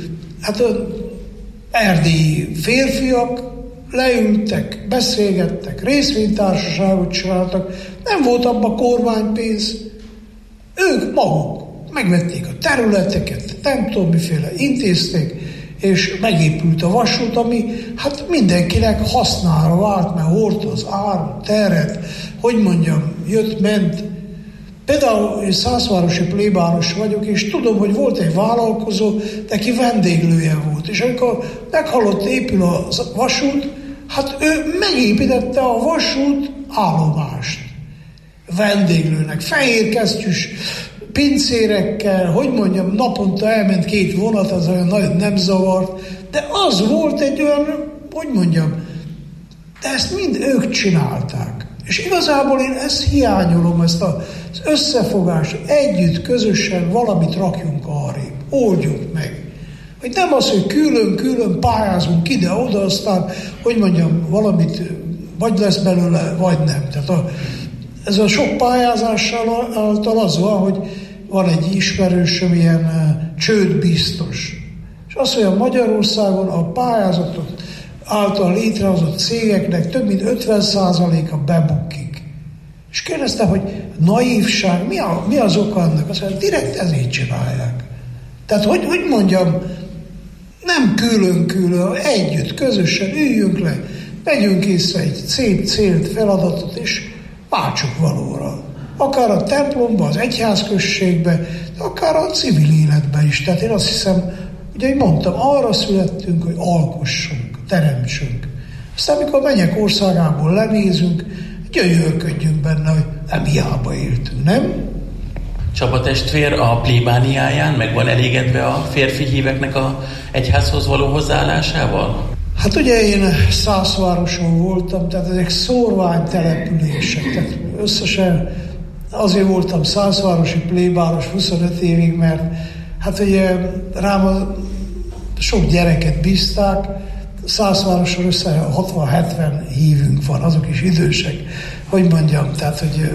erdélyi férfiak leültek, beszélgettek, részvénytársaságot csináltak, nem volt abban kormánypénz. Ők maguk megvették a területeket, nem tudom miféle intézték, és megépült a vasút, ami hát mindenkinek hasznára vált, mert hordta az áru, teret, hogy mondjam, jött-ment. Például én szászvárosi plébános vagyok, és tudom, hogy volt egy vállalkozó, neki vendéglője volt, és amikor meghallott épül a vasút, hát ő megépítette a vasút állomást vendéglőnek, fehér kesztyűs pincérekkel, hogy mondjam, naponta elment 2 vonat, az olyan nagyon nem zavart, de az volt egy olyan, hogy mondjam, de ezt mind ők csinálták. És igazából én ezt hiányolom, ezt az összefogást, együtt, közösen valamit rakjunk arrébb, oldjuk meg. Hogy nem az, hogy külön-külön pályázunk ide-oda, aztán, hogy mondjam, valamit vagy lesz belőle, vagy nem. Tehát ez a sok pályázással által az van, hogy van egy ismerősöm, ilyen csődbiztos. És azt mondja, Magyarországon a pályázatot által létrehozott cégeknek több mint 50%-a bebukik. És kérdeztem, hogy naívság, mi az oka annak? Azt mondja, direkt ezért csinálják. Tehát, hogy mondjam, nem külön-külön, együtt, közösen üljünk le, vegyünk észre egy szép célt, feladatot, és váltsuk valóra. Akár a templomba, az egyházközségbe, akár a civil életbe is. Tehát én azt hiszem, ugye mondtam, arra születtünk, hogy alkossunk, teremtsünk. Aztán amikor mennyek országából lenézünk, gyönyörködjünk benne, hogy nem hiába éltünk, nem? Csaba testvér a plébániáján meg van elégedve a férfi híveknek a egyházhoz való hozzáállásával? Hát ugye én Szászvároson voltam, tehát ezek szórvány települések, tehát összesen azért voltam szászvárosi plébános 25 évig, mert hát ugye rám sok gyereket bízták, Szászvároson össze 60-70 hívünk van, azok is idősek, hogy mondjam, tehát hogy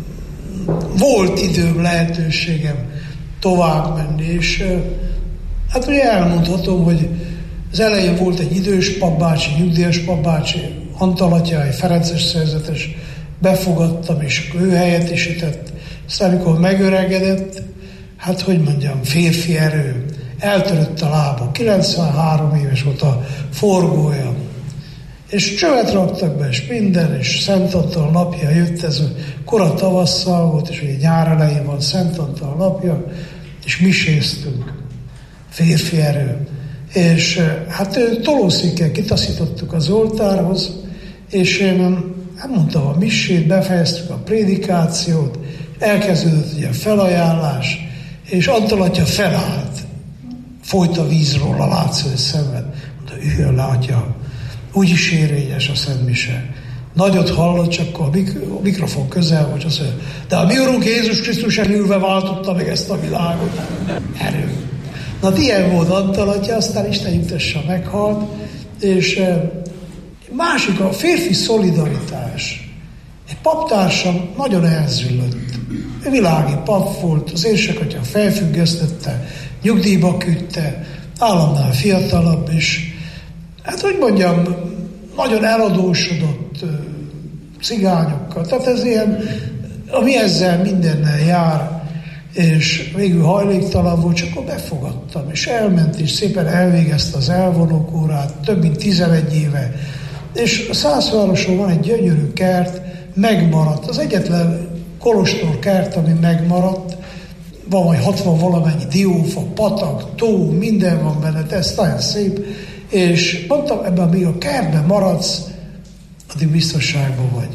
volt időm, lehetőségem tovább menni, és hát ugye elmondhatom, hogy az elején volt egy idős papbácsi, nyugdíjas papbácsi, Antal atya, egy ferences szerzetes, befogadtam, és ő helyettesített. Aztán amikor megöregedett, hát hogy mondjam, férfi erő, eltörött a lába, 93 éves volt a forgója. És csövet raktak be, és minden, és Szent Antal napja jött, ez a kora tavasszal volt, és ugye nyár elején van Szent Antal napja, és miséztünk, férfi erő. És hát tolószékkel kitaszítottuk az oltárhoz, és én elmondtam a misét, befejeztük a prédikációt, elkezdődött ugye a felajánlás, és Antal atya felállt, folyt a vízról a látszó szemben. Mondta, üljön le, atya, úgyis érvényes a Szent Mise. Nagyot hallott, csak a mikrofon közel volt, azt mondja, de a mi Urunk Jézus Krisztus elülve váltotta meg ezt a világot. Erő. Na, ilyen volt Antal atya, aztán Isten nyugtassa, meghalt, és másik a férfi szolidaritás. Egy paptársam nagyon elzüllött. Világi pap volt, az érsek-atya felfüggesztette, nyugdíjba küldte, államnál fiatalabb, és hát hogy mondjam, nagyon eladósodott cigányokkal. Tehát ez ilyen, ami ezzel mindennel jár, és végül hajléktalan volt, csak akkor befogadtam, és elment, és szépen elvégezte az elvonókórát, több mint 11 éve. És a Szászvároson van egy gyönyörű kert, megmaradt, az egyetlen kolostor kert, ami megmaradt, van majd 60 valamennyi diófa, patak, tó, minden van benne, ez nagyon szép, és mondtam, ebben még a kertben maradsz, addig biztonságban vagy.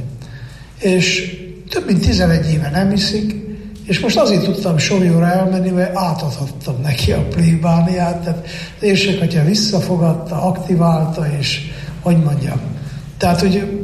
És több mint 11 éve nem iszik, és most azért tudtam Sorióra elmenni, mert átadhattam neki a plébániát, tehát az érsek-atya visszafogadta, aktiválta, és hogy mondjam. Tehát, hogy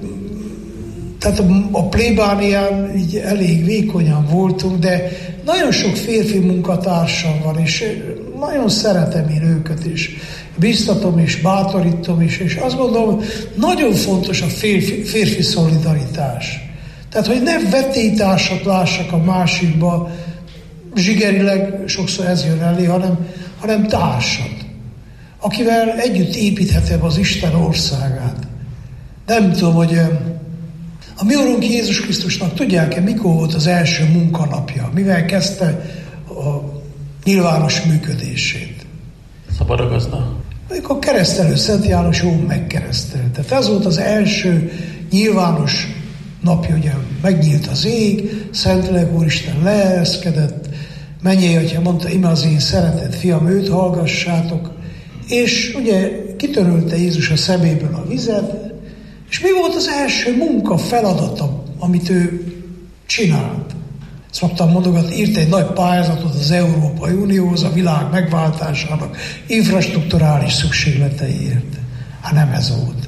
a plébánián így elég vékonyan voltunk, de nagyon sok férfi munkatársam van, és nagyon szeretem én őket is. Biztatom is, bátorítom is, és azt gondolom, nagyon fontos a férfi szolidaritás. Tehát, hogy ne vetélytársat lássak a másikba, zsigerileg sokszor ez jön elé, hanem társat, akivel együtt építhetem az Isten országát. Nem tudom, hogy a mi Urunk Jézus Krisztusnak tudják-e, mikor volt az első munkanapja, mivel kezdte a nyilvános működését? Szabad a gazda? amikor keresztelő Szent János jól megkeresztelte. Tehát ez volt az első nyilvános napja, ugye megnyílt az ég, Szentlélek Úristen leereszkedett, mennyei Atya mondta, ime az én szeretett fiam, őt hallgassátok, és ugye kitörölte Jézus a szeméből a vizet, és mi volt az első munka, feladata, amit ő csinált? Szoktam mondogatni, írt egy nagy pályázatot az Európai Unióhoz, a világ megváltásának infrastrukturális szükségleteiért. Hát nem ez volt.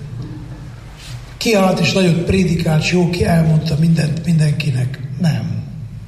Kiállt és nagyot prédikált, jó, ki elmondta mindent mindenkinek. Nem.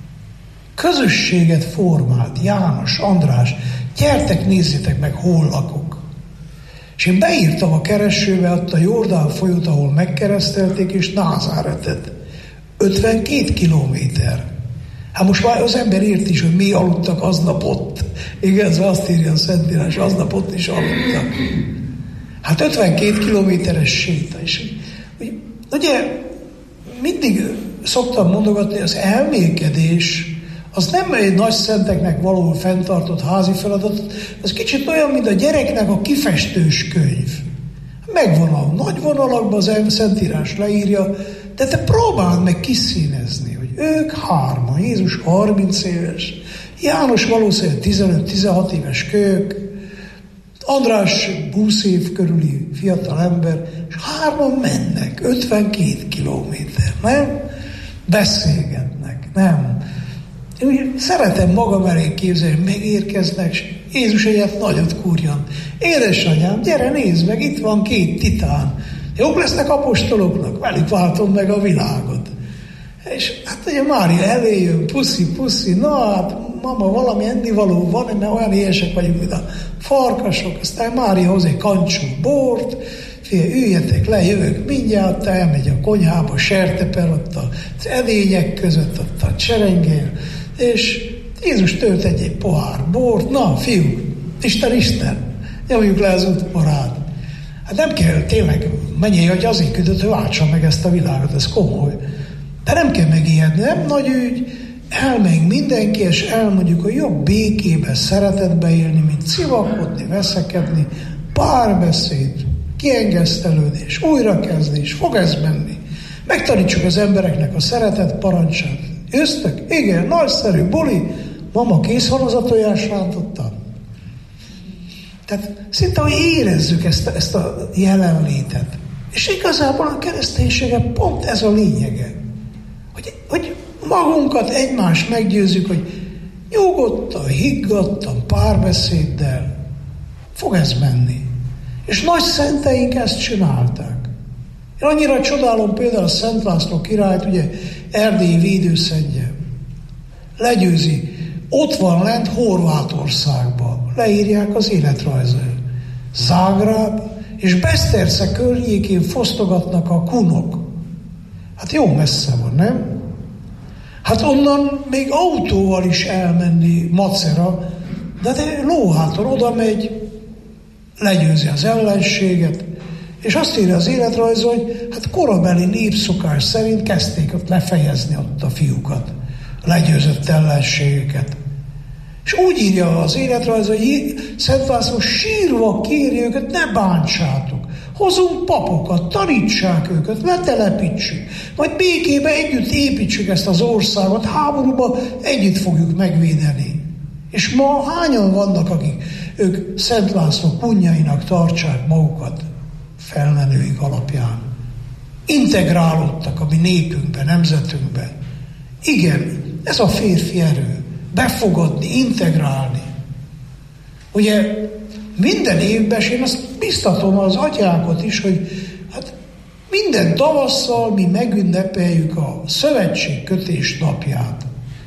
Közösséget formált, János, András, gyertek, nézzétek meg, hol lakok. És én beírtam a keresőbe ott a Jordán folyót, ahol megkeresztelték, és Názáretet. 52 kilométer. Hát most már az ember írt is, hogy mi aludtak aznap ott. Igaz, azt írja a Szentírás, aznap ott is aludtak. Hát 52 kilométeres séta is. Ugye mindig szoktam mondogatni, az elmélkedés az nem egy nagy szenteknek valahol fenntartott házi feladat, az kicsit olyan, mint a gyereknek a kifestős könyv. Megvan a nagy vonalakban, az Szentírás leírja, de te próbáld meg kiszínezni, hogy ők hárman, Jézus 30 éves, János valószínűleg 15-16 éves kölyök, András 20 év körüli fiatal ember, és hárman mennek, 52 kilométer, nem? Beszélgetnek, nem? Én úgy szeretem magam elé képzelni, megérkeznek, és Jézus egyet nagyot kurjan. Édesanyám, gyere, nézd meg, itt van 2 titán. Jók lesznek apostoloknak, velük váltom meg a világot. És hát ugye Mária elé jön, puszi, na hát mama, valami ennivaló van, mert olyan éhesek vagyunk, mint a farkasok. Aztán Mária hoz egy kancsó bort, üljetek le, jövök mindjárt, elmegy a konyhába, sertepel ott az edények között, ott a cserengél, és Jézus tölt egy pohár bort, na fiúk, Isten, nyomjuk le az udvarát. Hát nem kell, tényleg, menjél, hogy azért küldött, hogy váltsa meg ezt a világot, ez komoly. De nem kell megijedni, nem nagy ügy, elmegy mindenki, és elmondjuk, hogy jobb békében, szeretetbe élni, mint civakodni, veszekedni, párbeszéd, kiengesztelődés, újrakezdés, fog ez menni. Megtanítsuk az embereknek a szeretet parancsát. Jöztök? Igen, nagyszerű, buli. Mama, kész van az a tojás rántottam? Tehát szinte, hogy érezzük ezt a jelenlétet. És igazából a kereszténysége pont ez a lényege. Hogy magunkat, egymást meggyőzzük, hogy nyugodtan, higgadtan, párbeszéddel fog ez menni. És nagy szenteink ezt csinálták. Én annyira csodálom például a Szent László királyt, ugye erdélyi védőszentje. Legyőzi. Ott van lent Horvátországban. Leírják az életrajzát. Zágráb és Beszterce környékén fosztogatnak a kunok. Hát jó messze van, nem? Hát onnan még autóval is elmenni Macera, de lóháton oda megy, legyőzi az ellenséget, és azt írja az életrajz, hogy hát korabeli népszokás szerint kezdték ott lefejezni ott a fiúkat, legyőzött ellenségeket. És úgy írja az életrajz, hogy Szent László sírva kéri őket, ne bántsátok. Hozunk papokat, tanítsák őket, letelepítsük. Majd békében együtt építsük ezt az országot, háborúban együtt fogjuk megvédeni. És ma hányan vannak, akik ők Szent László kunnyainak tartsák magukat felmenőik alapján. Integrálódtak a mi népünkbe, nemzetünkbe. Igen, ez a férfi erő. Befogadni, integrálni. Ugye minden évben, és én azt biztatom az atyákat is, hogy hát minden tavasszal mi megünnepeljük a szövetségkötés napját.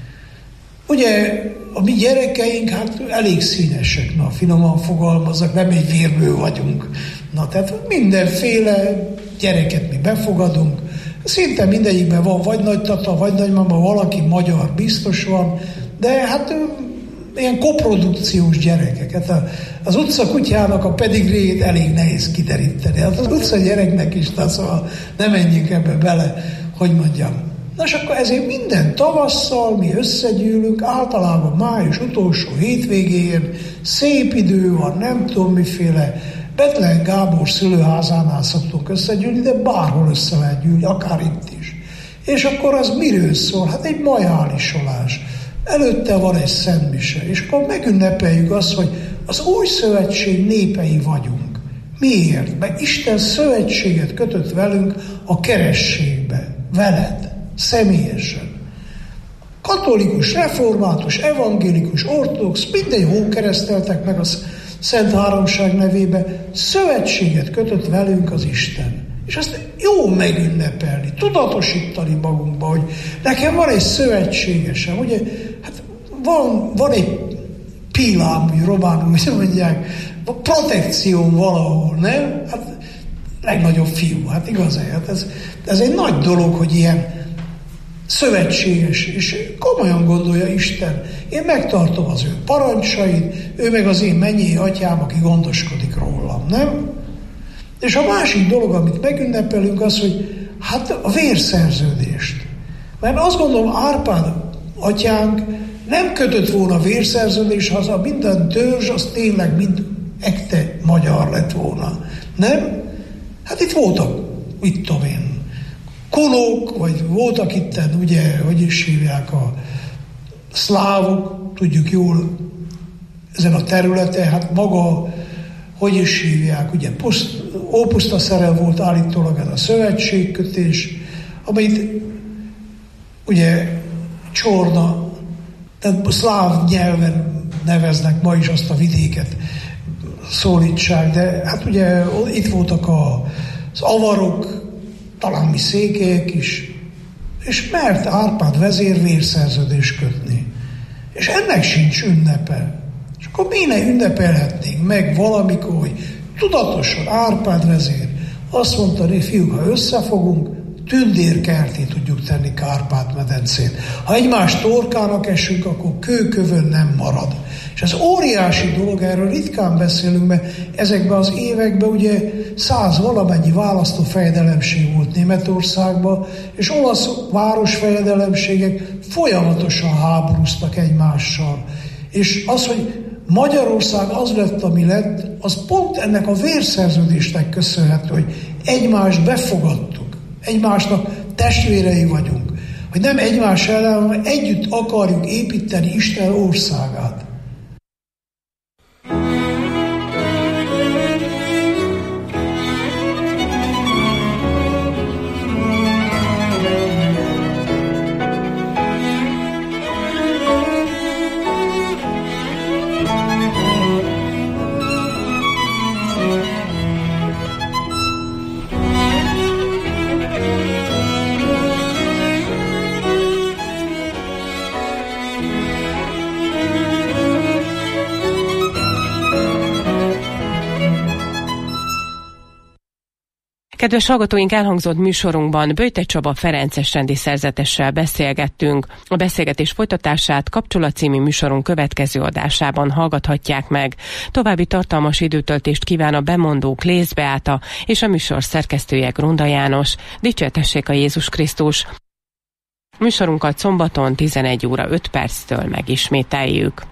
Ugye a mi gyerekeink hát elég színesek, na finoman fogalmazok, nem egy vérből vagyunk. Na tehát mindenféle gyereket mi befogadunk, szinte mindegyikben van vagy nagytata, vagy nagymama, valaki magyar biztos van, de hát ilyen koprodukciós gyerekek. Hát az utcakutyának a pedigréjét elég nehéz kideríteni. Hát az utca gyereknek is, szóval nem menjünk ebbe bele, hogy mondjam. Na és akkor ezért minden tavasszal mi összegyűlünk, általában május utolsó hétvégén, szép idő van, nem tudom miféle, Bethlen Gábor szülőházánál szoktunk összegyűlni, de bárhol össze lehet gyűlni, akár itt is. És akkor az miről szól? Hát egy majálisolás. Előtte van egy szentmise, és akkor megünnepeljük azt, hogy az új szövetség népei vagyunk. Miért? Mert Isten szövetséget kötött velünk a kerességbe, veled, személyesen. Katolikus, református, evangélikus, ortodox, mindegy hókereszteltek meg a Szent Háromság nevébe, szövetséget kötött velünk az Isten. És azt jó megünnepelni, tudatosítani magunkba, hogy nekem van egy szövetségesem, ugye, hát van egy pílám, hogy románul, mit mondják, protekció valahol, nem? Hát legnagyobb fiú, hát igaz, hát ez egy nagy dolog, hogy ilyen szövetséges, és komolyan gondolja Isten. Én megtartom az ő parancsait, ő meg az én mennyei atyám, aki gondoskodik rólam, nem? És a másik dolog, amit megünnepelünk, az, hogy hát a vérszerződést. Mert azt gondolom, Árpád atyánk nem kötött volna vérszerződést, ha az a minden törzs, az tényleg mind ekte magyar lett volna. Nem? Hát itt voltak, mit tudom én, kolók, vagy voltak itten, ugye, hogy is hívják, a szlávok, tudjuk jól ezen a területen, hát maga, hogy is hívják, ugye ópusztaszerel volt állítólag ez a szövetségkötés, amit ugye Csorna, tehát szláv nyelven neveznek ma is azt a vidéket szólítsák, de hát ugye itt voltak az avarok, talán mi székelyek is, és mert Árpád vezér vérszerződést kötni. És ennek sincs ünnepe. És akkor mi ne ünnepelhetnénk meg valamikor, hogy tudatosan Árpád vezér azt mondta, hogy fiúk, ha összefogunk, tündérkerté tudjuk tenni Kárpát-medencét. Ha egymás torkának esünk, akkor kőkövön nem marad. És ez óriási dolog, erről ritkán beszélünk, mert ezekben az években ugye 100 valamennyi választófejedelemség volt Németországban, és olasz városfejedelemségek folyamatosan háborúztak egymással. És az, hogy Magyarország az lett, ami lett, az pont ennek a vérszerződésnek köszönhető, hogy egymást befogadtuk. Egymásnak testvérei vagyunk. Hogy nem egymás ellen, hanem együtt akarjuk építeni Isten országát. Kedves hallgatóink, elhangzott műsorunkban Böjte Csaba ferences rendi szerzetessel beszélgettünk. A beszélgetés folytatását Kapcsolat című műsorunk következő adásában hallgathatják meg. További tartalmas időtöltést kíván a bemondó Klész Beáta és a műsor szerkesztője Grunda János. Dicsértessék a Jézus Krisztus! Műsorunkat szombaton 11 óra 5 perctől megismételjük.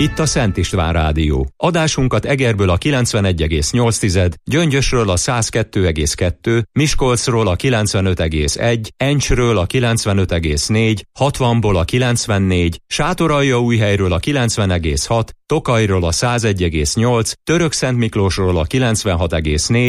Itt a Szent István Rádió. Adásunkat Egerből a 91,8, Gyöngyösről a 102,2, Miskolcról a 95,1, Encsről a 95,4, 60-ból a 94, Sátoraljaújhelyről a 90,6, Tokajról a 101,8, Törökszentmiklósról a 96,4,